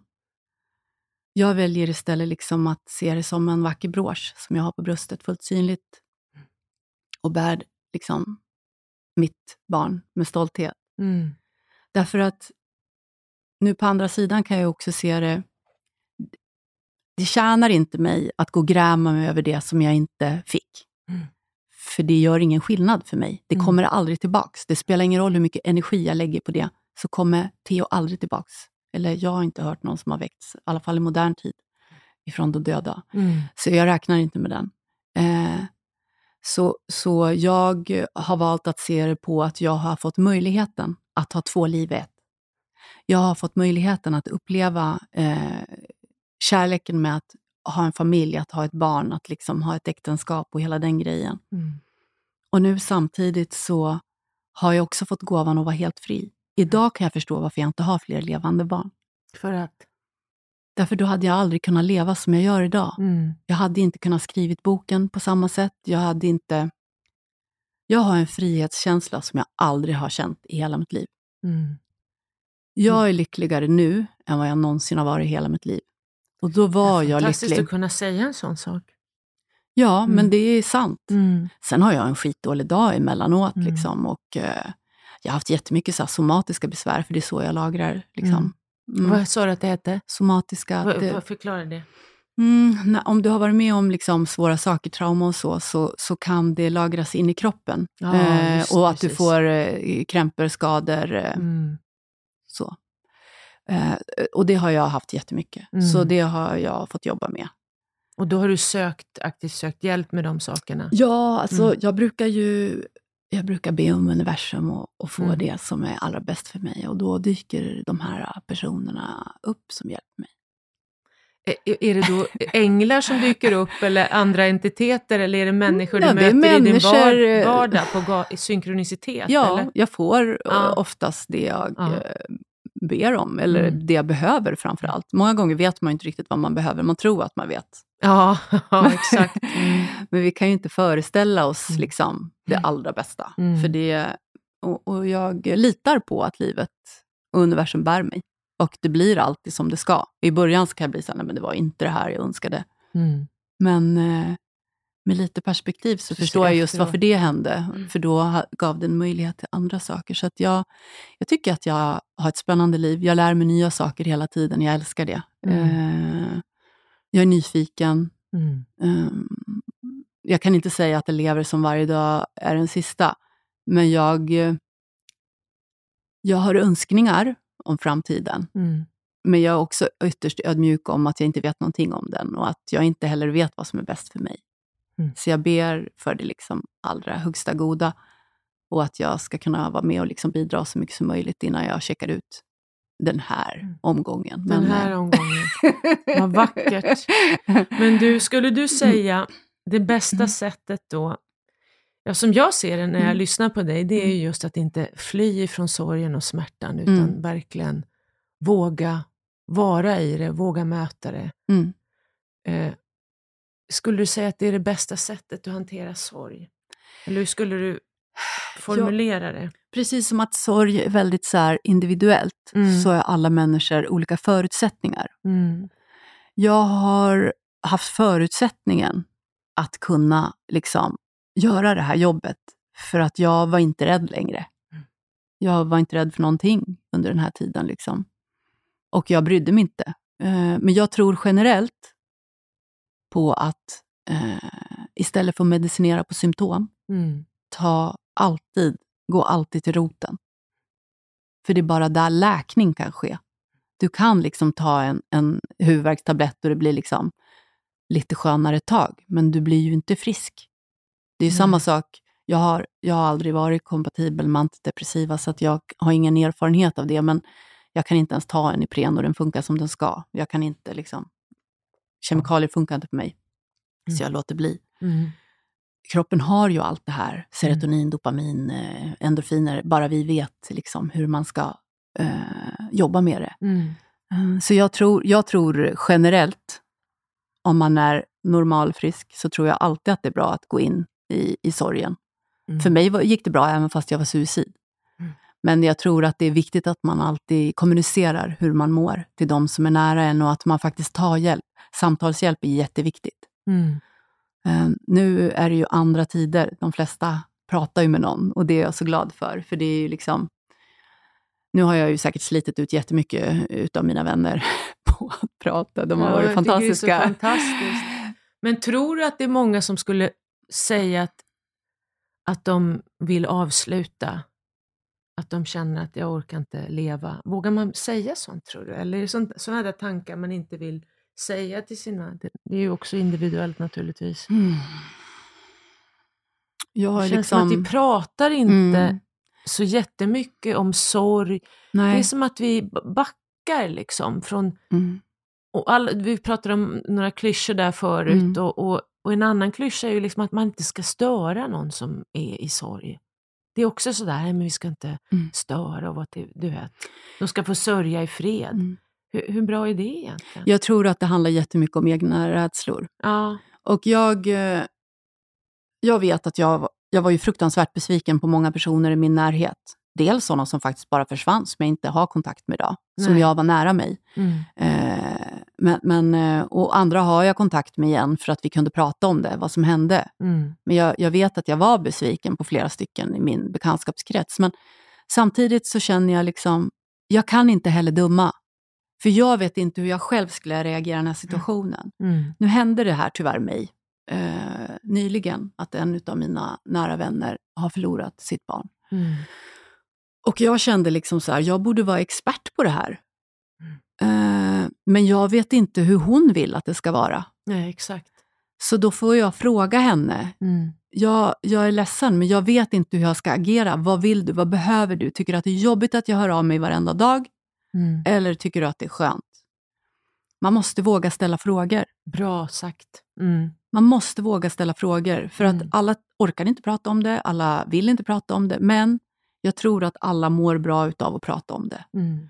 Jag väljer istället liksom att se det som en vacker brosch som jag har på bröstet, fullt synligt. Och bär liksom mitt barn med stolthet. Mm. Därför att nu på andra sidan kan jag också se det. Det tjänar inte mig att gå och gräma mig över det som jag inte fick. Mm. För det gör ingen skillnad för mig. Det mm. kommer aldrig tillbaks. Det spelar ingen roll hur mycket energi jag lägger på det. Så kommer Theo aldrig tillbaks. Eller jag har inte hört någon som har väckts, i alla fall i modern tid, ifrån de döda. Mm. Så jag räknar inte med den. Eh, så, så jag har valt att se det på att jag har fått möjligheten att ha två liv i ett. Jag har fått möjligheten att uppleva eh, kärleken med att ha en familj, att ha ett barn, att liksom ha ett äktenskap och hela den grejen. Mm. Och nu samtidigt så har jag också fått gåvan att vara helt fri. Idag kan jag förstå varför jag inte har fler levande barn. För att? Därför då hade jag aldrig kunnat leva som jag gör idag. Mm. Jag hade inte kunnat skrivit boken på samma sätt. Jag hade inte... Jag har en frihetskänsla som jag aldrig har känt i hela mitt liv. Mm. Jag är lyckligare nu än vad jag någonsin har varit i hela mitt liv. Och då var jag lycklig. Fantastiskt att kunna säga en sån sak. Ja, mm. men det är sant. Mm. Sen har jag en skitdålig dag emellanåt. Mm. Liksom, och eh, jag har haft jättemycket så här, somatiska besvär, för det är så jag lagrar. Liksom. Mm. Mm. Vad sa du att det hette? Somatiska. Vad det, förklarar det? Mm, när, om du har varit med om liksom, svåra saker, trauma och så, så, så kan det lagras in i kroppen. Ja, eh, just, och att precis. du får eh, krämpor, skador. Eh, mm. Så. Eh, och det har jag haft jättemycket. Mm. Så det har jag fått jobba med. Och då har du sökt, aktivt sökt hjälp med de sakerna? Ja, alltså mm. jag brukar ju jag brukar be om universum och, och få mm. det som är allra bäst för mig. Och då dyker de här personerna upp som hjälper mig. Är, är det då änglar som dyker upp eller andra entiteter, eller är det människor ja, du möter människor, i din vardag på ga- i synkronicitet? Ja, eller? jag får ja. oftast det jag ja. ber om, eller Mm. det jag behöver framförallt. Många gånger vet man inte riktigt vad man behöver, man tror att man vet. Ja, ja exakt. Mm. Men vi kan ju inte föreställa oss Mm. liksom det allra bästa. Mm. För det, och, och jag litar på att livet och universum bär mig. Och det blir alltid som det ska. I början så kan jag bli så här, nej men det var inte det här jag önskade. Mm. Men eh, med lite perspektiv så Så förstår jag just efteråt. varför det hände. Mm. För då ha- gav det en möjlighet till andra saker. Så att jag, jag tycker att jag har ett spännande liv. Jag lär mig nya saker hela tiden. Jag älskar det. Mm. Eh, jag är nyfiken. Mm. Um, jag kan inte säga att jag lever som varje dag är den sista. Men jag, jag har önskningar om framtiden. Mm. Men jag är också ytterst ödmjuk om att jag inte vet någonting om den. Och att jag inte heller vet vad som är bäst för mig. Mm. Så jag ber för det liksom allra högsta goda. Och att jag ska kunna vara med och liksom bidra så mycket som möjligt innan jag checkar ut den här Mm. omgången. Den Men, här eh, omgången. Vad vackert. Men du, skulle du säga det bästa Mm. sättet då, ja, som jag ser det när jag Mm. lyssnar på dig, det är ju Mm. just att inte fly ifrån sorgen och smärtan, utan Mm. verkligen våga vara i det, våga möta det. Mm. Eh, skulle du säga att det är det bästa sättet att hantera sorg? Eller hur skulle du formulera det? Precis som att sorg är väldigt så här individuellt, Mm. så är alla människor olika förutsättningar. Mm. Jag har haft förutsättningen att kunna liksom göra det här jobbet för att jag var inte rädd längre. Mm. Jag var inte rädd för någonting under den här tiden liksom. Och jag brydde mig inte. Eh, Men jag tror generellt på att eh, istället för att medicinera på symptom, Mm. ta alltid, gå alltid till roten. För det är bara där läkning kan ske. Du kan liksom ta en, en huvudvärkstablett och det blir liksom lite skönare ett tag. Men du blir ju inte frisk. Det är ju Nej. samma sak. Jag har, jag har aldrig varit kompatibel med antidepressiva så att jag har ingen erfarenhet av det. Men jag kan inte ens ta en Ipren och den funkar som den ska. Jag kan inte liksom, kemikalier funkar inte på mig. Mm. Så jag låter bli. Mm. Kroppen har ju allt det här. Serotonin, dopamin, eh, endorfiner. Bara vi vet liksom hur man ska eh, jobba med det. Mm. Eh, Så jag tror, jag tror generellt, om man är normalfrisk, så tror jag alltid att det är bra att gå in i, i sorgen. Mm. För mig var, gick det bra även fast jag var suicid. Mm. Men jag tror att det är viktigt att man alltid kommunicerar hur man mår till de som är nära en och att man faktiskt tar hjälp. Samtalshjälp är jätteviktigt. Mm. Eh, nu är det ju andra tider. De flesta pratar ju med någon och det är jag så glad för. För det är ju liksom, nu har jag ju säkert slitit ut jättemycket utav mina vänner på att prata. De har Ja, varit jag tycker fantastiska. Det är så fantastiskt. Men tror du att det är många som skulle säga att, att de vill avsluta? Att de känner att jag orkar inte leva. Vågar man säga sånt, tror du? Eller är det sånt, sådana där tankar man inte vill säga till sina... Det, det är ju också individuellt naturligtvis. Mm. Jag Det har känns liksom... som att vi pratar inte Mm. så jättemycket om sorg. Nej. Det är som att vi backar liksom från... Mm. Och alla, vi pratade om några klyschor där förut. Mm. Och, och, och en annan klyscha är ju liksom att man inte ska störa någon som är i sorg. Det är också sådär, nej, men vi ska inte Mm. störa och vad det, du vet. De ska få sörja i fred. Mm. Hur, hur bra är det egentligen? Jag tror att det handlar jättemycket om egna rädslor. Ja. Och jag, eh, jag vet att jag, jag var ju fruktansvärt besviken på många personer i min närhet. Dels sådana som faktiskt bara försvann, som jag inte har kontakt med idag. Som Nej. jag var nära mig. Mm. Eh, men, men, eh, och andra har jag kontakt med igen för att vi kunde prata om det, vad som hände. Mm. Men jag, jag vet att jag var besviken på flera stycken i min bekantskapskrets. Men samtidigt så känner jag liksom, jag kan inte heller döma. För jag vet inte hur jag själv skulle reagera i den här situationen. Mm. Nu hände det här tyvärr mig eh, nyligen. Att en av mina nära vänner har förlorat sitt barn. Mm. Och jag kände liksom så här, jag borde vara expert på det här. Eh, men jag vet inte hur hon vill att det ska vara. Nej, exakt. Så då får jag fråga henne. Mm. Jag, jag är ledsen, men jag vet inte hur jag ska agera. Vad vill du? Vad behöver du? Tycker du att det är jobbigt att jag hör av mig varenda dag? Mm. Eller tycker du att det är skönt? Man måste våga ställa frågor. Bra sagt. Mm. Man måste våga ställa frågor. För Mm. att alla orkar inte prata om det. Alla vill inte prata om det. Men jag tror att alla mår bra utav att prata om det. Mm.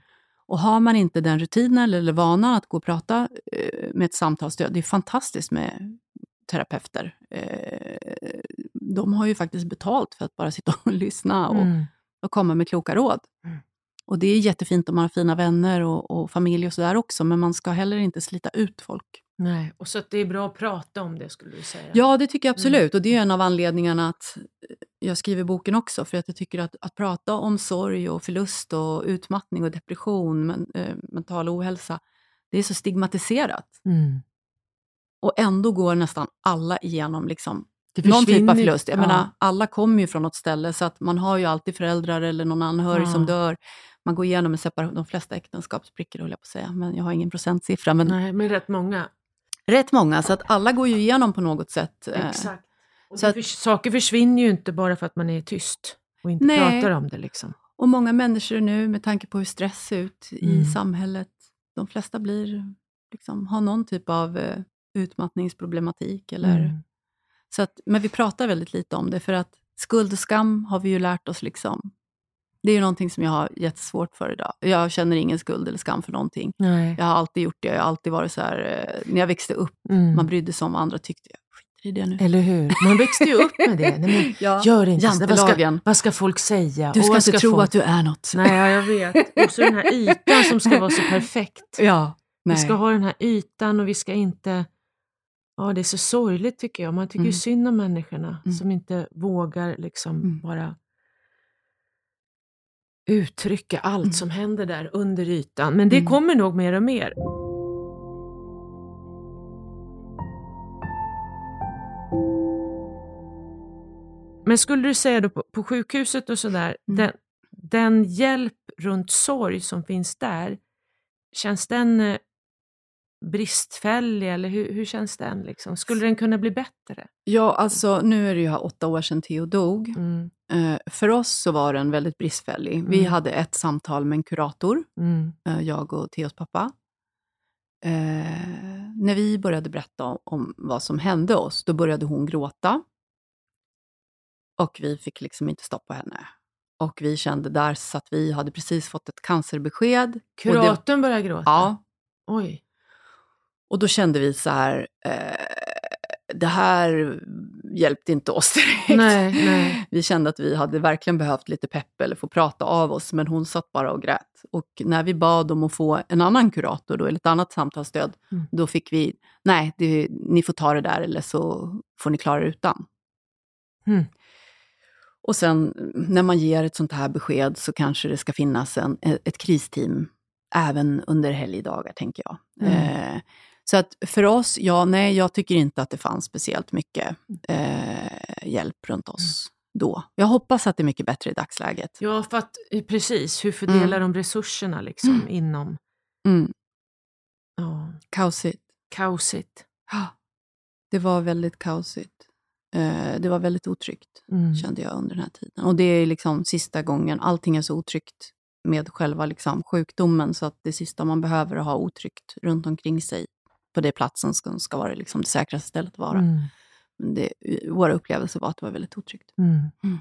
Och har man inte den rutinen eller vanan att gå och prata eh, med ett samtalsstöd, det är fantastiskt med terapeuter. Eh, de har ju faktiskt betalt för att bara sitta och lyssna och, mm. och komma med kloka råd. Mm. Och det är jättefint om man har fina vänner och, och familj och sådär också, men man ska heller inte slita ut folk. Nej, och så att det är bra att prata om det, skulle du säga. Ja, det tycker jag absolut. Mm. Och det är en av anledningarna att jag skriver boken också. För att jag tycker att, att prata om sorg och förlust och utmattning och depression, men, äh, mental ohälsa, det är så stigmatiserat. Mm. Och ändå går nästan alla igenom liksom, någon typ av förlust. Jag ja. menar, alla kommer ju från något ställe, så att man har ju alltid föräldrar eller någon anhörig ja. som dör. Man går igenom en separation, de flesta äktenskapsprickor, håller jag på att säga. Men jag har ingen procentsiffra. Men, Nej, men rätt många. Rätt många, så att alla går ju igenom på något sätt. Exakt. Och så att, för, saker försvinner ju inte bara för att man är tyst och inte nej. pratar om det. Liksom. Och många människor nu, med tanke på hur stress ser ut mm. i samhället, de flesta blir, liksom, har någon typ av uh, utmattningsproblematik. Eller, mm. så att, men vi pratar väldigt lite om det, för att skuld och skam har vi ju lärt oss liksom. Det är ju någonting som jag har jättesvårt för idag. Jag känner ingen skuld eller skam för någonting. Nej. Jag har alltid gjort det. Jag har alltid varit så här, när jag växte upp, mm. man brydde sig om vad andra tyckte. Jag skiter i det nu. Eller hur? Man växte ju upp med det. Nej, men ja. Gör inte det. Vad ska, vad ska folk säga? Du ska och inte ska tro folk... att du är något. Nej, jag vet. Och så den här ytan som ska vara så perfekt. Ja. Nej. Vi ska ha den här ytan och vi ska inte... Ja, det är så sorgligt tycker jag. Man tycker mm. ju synd om människorna mm. som inte vågar liksom mm. bara... uttrycka allt mm. som händer där under ytan. Men det mm. kommer nog mer och mer. Men skulle du säga då på, på sjukhuset och sådär, mm. den, den hjälp runt sorg som finns där, känns den eh, bristfällig eller hur, hur känns den liksom? Skulle den kunna bli bättre? Ja, alltså nu är det ju här åtta år sedan Theo dog. Mm. Uh, för oss så var den väldigt bristfällig. Mm. Vi hade ett samtal med en kurator, mm. uh, jag och Theos pappa. Uh, när vi började berätta om, om vad som hände oss, då började hon gråta. Och vi fick liksom inte stoppa henne. Och vi kände där så att vi hade precis fått ett cancerbesked. Kuratorn började gråta? Ja. Oj. Och då kände vi så här, eh, det här hjälpte inte oss direkt. Nej, nej. Vi kände att vi hade verkligen behövt lite pepp eller få prata av oss, men hon satt bara och grät. Och när vi bad om att få en annan kurator då, eller ett annat samtalsstöd, mm. då fick vi, nej, det, ni får ta det där eller så får ni klara det utan. Mm. Och sen när man ger ett sånt här besked så kanske det ska finnas en, ett kristeam även under helgdagar, tänker jag. Mm. Eh, så att för oss, ja, nej, jag tycker inte att det fanns speciellt mycket eh, hjälp runt oss mm. då. Jag hoppas att det är mycket bättre i dagsläget. Ja, för att precis, hur fördelar mm. de resurserna liksom mm. inom? Mm. Ja. Kaosigt. Kaosigt. Ja, det var väldigt kaosigt. Eh, det var väldigt otryggt, mm. kände jag under den här tiden. Och det är liksom sista gången, allting är så otryggt med själva liksom sjukdomen, så att det sista man behöver är att ha otryggt runt omkring sig på det platsen ska, ska vara liksom det säkraste stället att vara. Mm. Men det, våra upplevelser var att det var väldigt otryggt. Mm. Mm.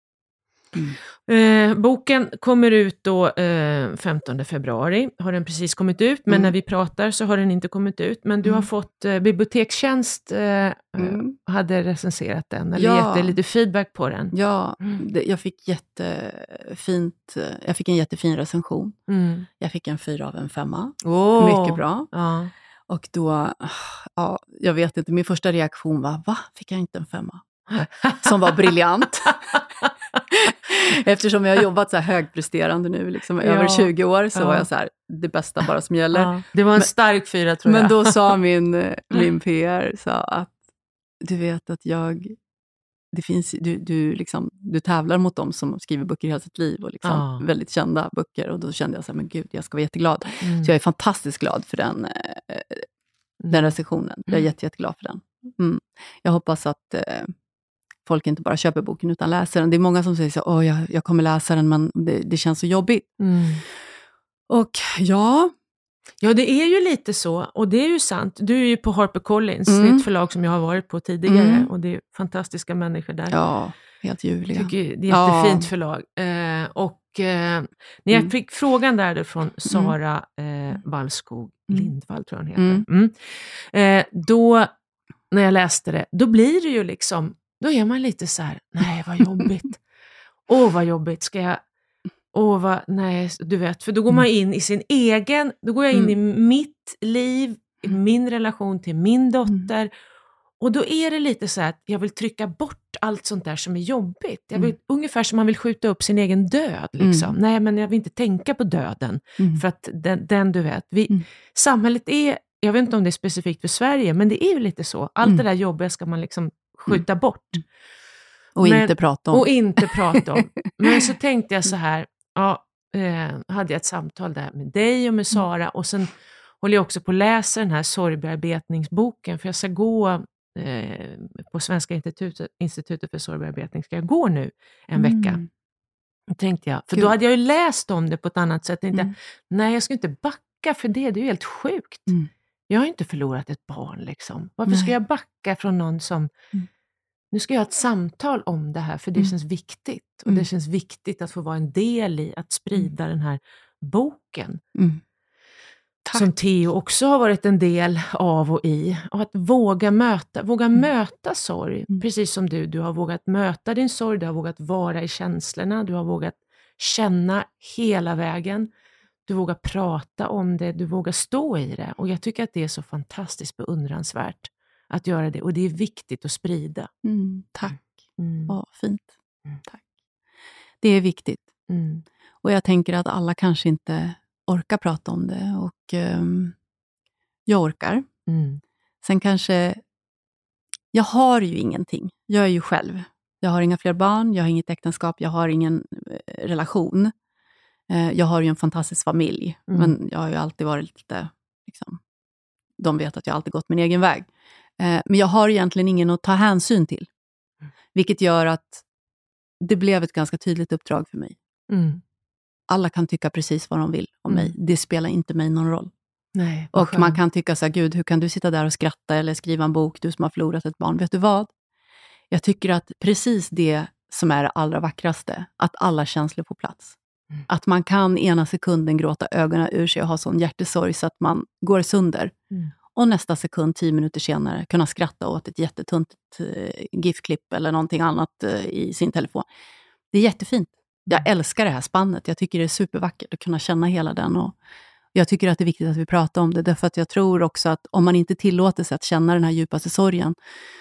Mm. Eh, boken kommer ut då eh, femtonde februari, har den precis kommit ut, men mm. när vi pratar så har den inte kommit ut, men du mm. har fått eh, Bibliotekstjänst eh, mm. hade recenserat den, eller ja. gett lite feedback på den. Ja, mm. det, jag fick jättefint, jag fick en jättefin recension. Mm. Jag fick en fyra av en femma. Oh. Mycket bra. Ja. Och då, ja, jag vet inte, min första reaktion var, va? Fick jag inte en femma? Som var briljant. Eftersom jag har jobbat så här högpresterande nu liksom, ja. över tjugo år, så ja. var jag så här, det bästa bara som gäller. Ja. Det var en men, stark fyra, tror jag. Men då sa min, min P R så att du vet att jag det finns, du, du, liksom, du tävlar mot dem som skriver böcker i hela sitt liv och liksom ja. väldigt kända böcker, och då kände jag så här, men gud, jag ska vara jätteglad. Mm. Så jag är fantastiskt glad för den, eh, den recensionen. Mm. Jag är jätte, jätteglad för den. Mm. Jag hoppas att eh, folk inte bara köper boken utan läser den. Det är många som säger så, åh, jag, jag kommer läsa den, men det, det känns så jobbigt. Mm. Och ja... Ja, det är ju lite så, och det är ju sant. Du är ju på HarperCollins, mm. det är ett förlag som jag har varit på tidigare, mm. och det är fantastiska människor där. Ja, helt ljuvliga. Jag tycker det är jättefint ja. förlag. Eh, och eh, när jag mm. fick frågan där från Sara eh, Wallskog mm. Lindvall, tror jag hon heter. Mm. Mm. Eh, då, när jag läste det, då blir det ju liksom, då är man lite så här, nej vad jobbigt. Åh oh, vad jobbigt, ska jag, åh oh, vad, nej, du vet. För då går man in i sin egen, då går jag in mm. i mitt liv, i min relation till min dotter. Mm. Och då är det lite så att jag vill trycka bort allt sånt där som är jobbigt. Jag vill, mm. Ungefär som man vill skjuta upp sin egen död. Liksom. Mm. Nej, men jag vill inte tänka på döden. Mm. För att den, den du vet. Vi, mm. Samhället är, jag vet inte om det är specifikt för Sverige, men det är ju lite så. Allt mm. det där jobbiga ska man liksom skjuta mm. bort. Och men, inte prata om. Och inte prata om. Men så tänkte jag så här, ja, eh, hade jag ett samtal där med dig och med Sara. Mm. Och sen håller jag också på att läsa den här sorgbearbetningsboken. För jag ska gå på Svenska institutet, institutet för sorgbearbetning ska jag gå nu en mm. vecka. Tänkte jag. För Gud. Då hade jag ju läst om det på ett annat sätt. Tänkte mm. jag, nej jag ska inte backa för det. Det är ju helt sjukt. Mm. Jag har ju inte förlorat ett barn liksom. Varför nej. Ska jag backa från någon som... Mm. Nu ska jag ha ett samtal om det här för det mm. känns viktigt. Och mm. det känns viktigt att få vara en del i att sprida mm. den här boken. Mm. Tack. Som Theo också har varit en del av och i. Och att våga möta, våga mm. möta sorg. Mm. Precis som du, du har vågat möta din sorg. Du har vågat vara i känslorna. Du har vågat känna hela vägen. Du vågar prata om det. Du vågar stå i det. Och jag tycker att det är så fantastiskt beundransvärt att göra det. Och det är viktigt att sprida. Mm. Tack. Mm. Ja, fint. Mm. Tack. Det är viktigt. Mm. Och jag tänker att alla kanske inte... orkar prata om det och um, jag orkar. Mm. Sen kanske jag har ju ingenting. Jag är ju själv. Jag har inga fler barn, jag har inget äktenskap, jag har ingen eh, relation. Eh, jag har ju en fantastisk familj, mm. men jag har ju alltid varit lite liksom, de vet att jag alltid gått min egen väg. Eh, men jag har egentligen ingen att ta hänsyn till. Mm. Vilket gör att det blev ett ganska tydligt uppdrag för mig. Mm. Alla kan tycka precis vad de vill om mm. mig. Det spelar inte mig någon roll. Nej, och skönt. Man kan tycka så här, gud, hur kan du sitta där och skratta eller skriva en bok, du som har förlorat ett barn. Vet du vad? Jag tycker att precis det som är det allra vackraste, att alla känslor på plats. Mm. Att man kan ena sekunden gråta ögonen ur sig och ha sån hjärtesorg så att man går sönder. Mm. Och nästa sekund, tio minuter senare, kunna skratta åt ett jättetunt uh, GIF-klipp eller någonting annat uh, i sin telefon. Det är jättefint. Jag älskar det här spannet. Jag tycker det är supervackert att kunna känna hela den. Och jag tycker att det är viktigt att vi pratar om det. Därför att jag tror också att om man inte tillåter sig att känna den här djupaste sorgen.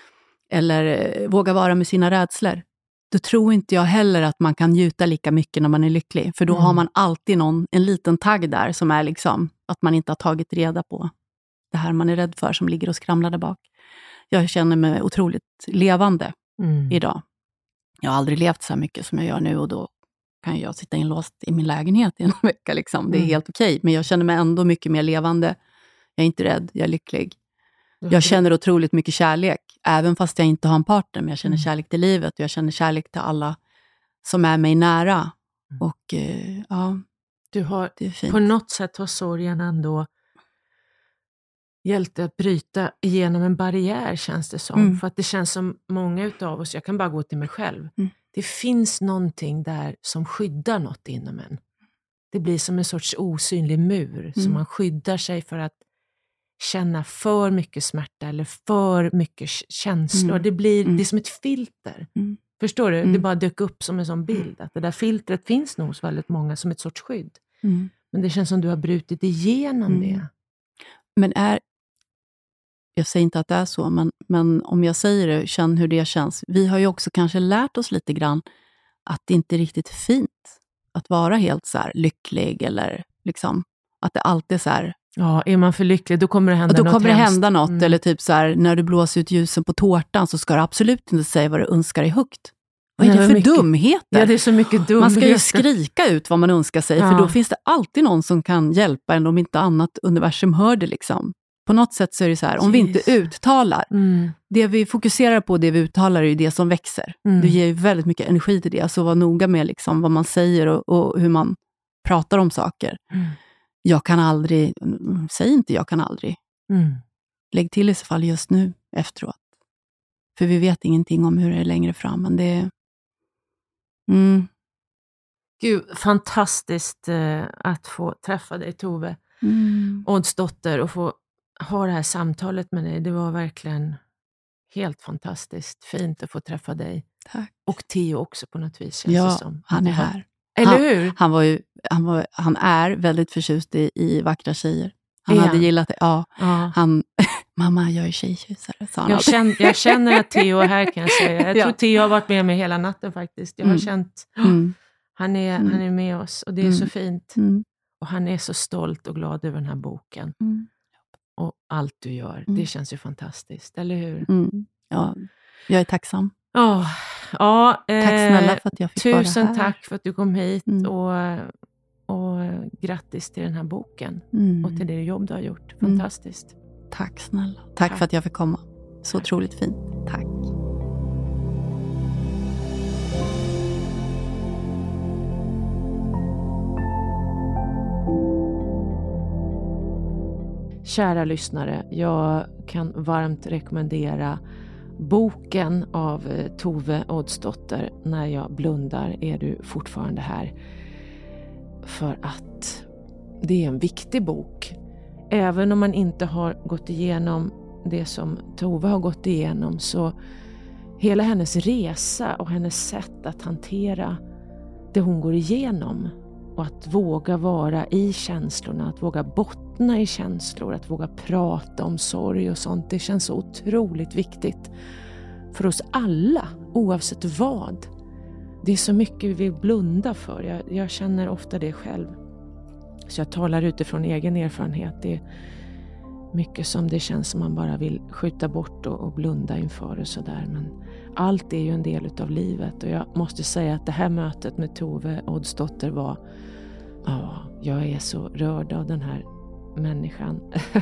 Eller våga vara med sina rädslor. Då tror inte jag heller att man kan njuta lika mycket när man är lycklig. För då mm. har man alltid någon, en liten tagg där som är liksom att man inte har tagit reda på det här man är rädd för som ligger och skramlar där bak. Jag känner mig otroligt levande mm. idag. Jag har aldrig levt så här mycket som jag gör nu och då kan jag sitta inlåst i min lägenhet i en vecka. Liksom. Det är mm. helt okej. Men jag känner mig ändå mycket mer levande. Jag är inte rädd, jag är lycklig. Mm. Jag känner otroligt mycket kärlek. Även fast jag inte har en partner. Men jag känner mm. kärlek till livet. Och jag känner kärlek till alla som är mig nära. Mm. Och eh, ja, du har på något sätt har sorgen ändå hjälpt att bryta igenom en barriär, känns det som. Mm. För att det känns som många utav oss, jag kan bara gå till mig själv. Mm. Det finns någonting där som skyddar något inom en. Det blir som en sorts osynlig mur. Mm. Som man skyddar sig för att känna för mycket smärta. Eller för mycket känslor. Mm. Det blir mm. det är som ett filter. Mm. Förstår du? Mm. Det bara dök upp som en sån bild. Att det där filtret finns nog hos väldigt många som ett sorts skydd. Mm. Men det känns som du har brutit igenom mm. det. Men är... Jag säger inte att det är så, men, men om jag säger det, känn hur det känns. Vi har ju också kanske lärt oss lite grann att det inte är riktigt fint att vara helt så här lycklig eller liksom, att det alltid är så här. Ja, är man för lycklig då kommer det hända då något kommer det hemskt. hända något, mm. eller typ så här, när du blåser ut ljusen på tårtan så ska du absolut inte säga vad du önskar dig högt. Vad är det, det för mycket, dumheter? Ja, det är så mycket dumheter. Man ska ju skrika ut vad man önskar sig, ja. För då finns det alltid någon som kan hjälpa en om inte annat universum hör det liksom. På något sätt så är det så här, om Jeez. vi inte uttalar, mm. det vi fokuserar på, det vi uttalar är ju det som växer. Mm. Det ger ju väldigt mycket energi till det, så var noga med liksom vad man säger och, och hur man pratar om saker. Mm. Jag kan aldrig, säg inte jag kan aldrig. Mm. Lägg till i så fall just nu efteråt. För vi vet ingenting om hur det är längre fram, men det, Mm. Gud, fantastiskt eh, att få träffa dig, Tove Mm. Odsdotter, och få ha det här samtalet med dig. Det var verkligen helt fantastiskt fint att få träffa dig. Tack. Och Theo också på något vis, känns Ja, det som. han är här. Eller han, hur? Han, var ju, han, var, han är väldigt förtjust i, i vackra tjejer. Han Är hade han? gillat det. Ja, Ja. han, mamma, jag är tjejtjusare, sa han. Jag känner, jag känner att Theo är här, kan jag säga. Jag Ja. tror Theo har varit med mig hela natten faktiskt. Jag har Mm. känt, Mm. han är, Mm. han är med oss och det är Mm. så fint. Mm. Och han är så stolt och glad över den här boken. Mm. Och allt du gör, Mm. det känns ju fantastiskt, eller hur? Mm. Ja, jag är tacksam. Oh, ja, Tack snälla för att jag fick vara tusen här. tack för att du kom hit Mm. och, och grattis till den här boken Mm. och till det jobb du har gjort. Mm. Fantastiskt. Tack snälla. Tack, Tack. för att jag fick komma. Så Tack. otroligt fint. Tack. Kära lyssnare, jag kan varmt rekommendera boken av eh, Tove Odsdotter, När jag blundar är du fortfarande här. För att det är en viktig bok. Även om man inte har gått igenom det som Tove har gått igenom, så hela hennes resa och hennes sätt att hantera det hon går igenom och att våga vara i känslorna, att våga bottna i känslor, att våga prata om sorg och sånt, det känns så otroligt viktigt för oss alla, oavsett vad. Det är så mycket vi vill blunda för. Jag, jag känner ofta det själv. Så jag talar utifrån egen erfarenhet. Det är mycket som det känns som man bara vill skjuta bort och, och blunda inför och sådär. Men allt är ju en del utav livet. Och jag måste säga att det här mötet med Tove Odsdotter var... Ja, jag är så rörd av den här människan.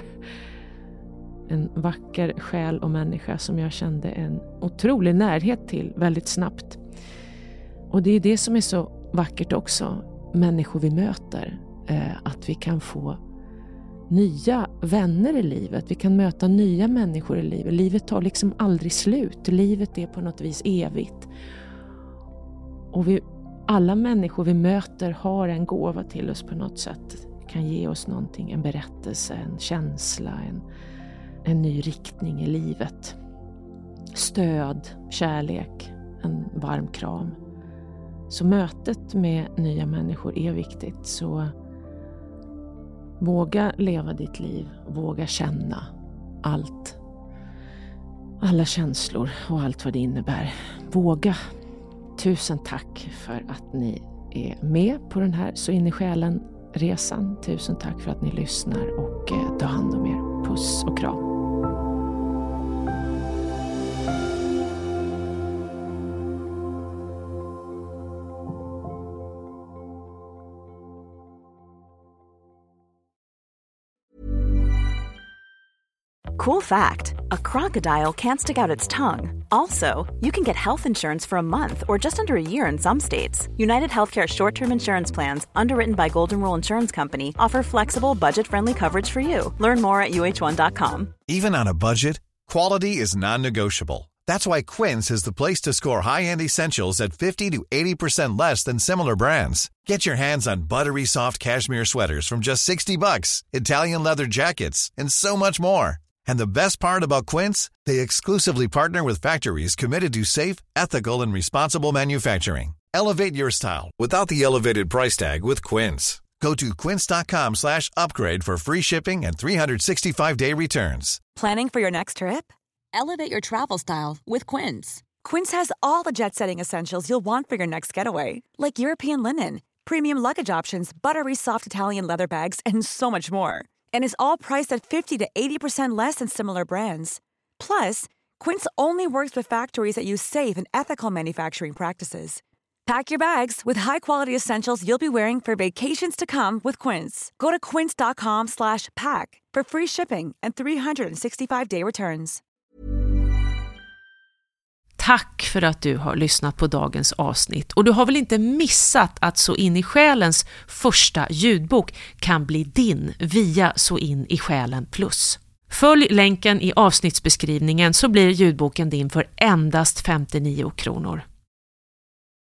En vacker själ och människa som jag kände en otrolig närhet till väldigt snabbt. Och det är det som är så vackert också. Människor vi möter. Eh, att vi kan få nya vänner i livet. Vi kan möta nya människor i livet. Livet tar liksom aldrig slut. Livet är på något vis evigt. Och vi, alla människor vi möter har en gåva till oss på något sätt. Kan ge oss någonting. En berättelse, en känsla, en, en ny riktning i livet. Stöd, kärlek, en varm kram. Så mötet med nya människor är viktigt. Så våga leva ditt liv. Våga känna allt. Alla känslor och allt vad det innebär. Våga. Tusen tack för att ni är med på den här Så in i själen-resan. Tusen tack för att ni lyssnar och eh, ta hand om er. Puss och kram. Cool fact, a crocodile can't stick out its tongue. Also, you can get health insurance for a month or just under a year in some states. United Healthcare short-term insurance plans, underwritten by Golden Rule Insurance Company, offer flexible, budget-friendly coverage for you. Learn more at U H one dot com. Even on a budget, quality is non-negotiable. That's why Quince is the place to score high-end essentials at fifty to eighty percent less than similar brands. Get your hands on buttery soft cashmere sweaters from just sixty bucks, Italian leather jackets, and so much more. And the best part about Quince, they exclusively partner with factories committed to safe, ethical, and responsible manufacturing. Elevate your style without the elevated price tag with Quince. Go to quince.com slash upgrade for free shipping and three sixty-five day returns. Planning for your next trip? Elevate your travel style with Quince. Quince has all the jet-setting essentials you'll want for your next getaway, like European linen, premium luggage options, buttery soft Italian leather bags, and so much more. And is all priced at fifty to eighty percent less than similar brands. Plus, Quince only works with factories that use safe and ethical manufacturing practices. Pack your bags with high-quality essentials you'll be wearing for vacations to come with Quince. Go to quince.com slash pack for free shipping and three sixty-five day returns. Tack för att du har lyssnat på dagens avsnitt. Och du har väl inte missat att Så in i själens första ljudbok kan bli din via Så in i själen plus. Följ länken i avsnittsbeskrivningen så blir ljudboken din för endast femtionio kronor.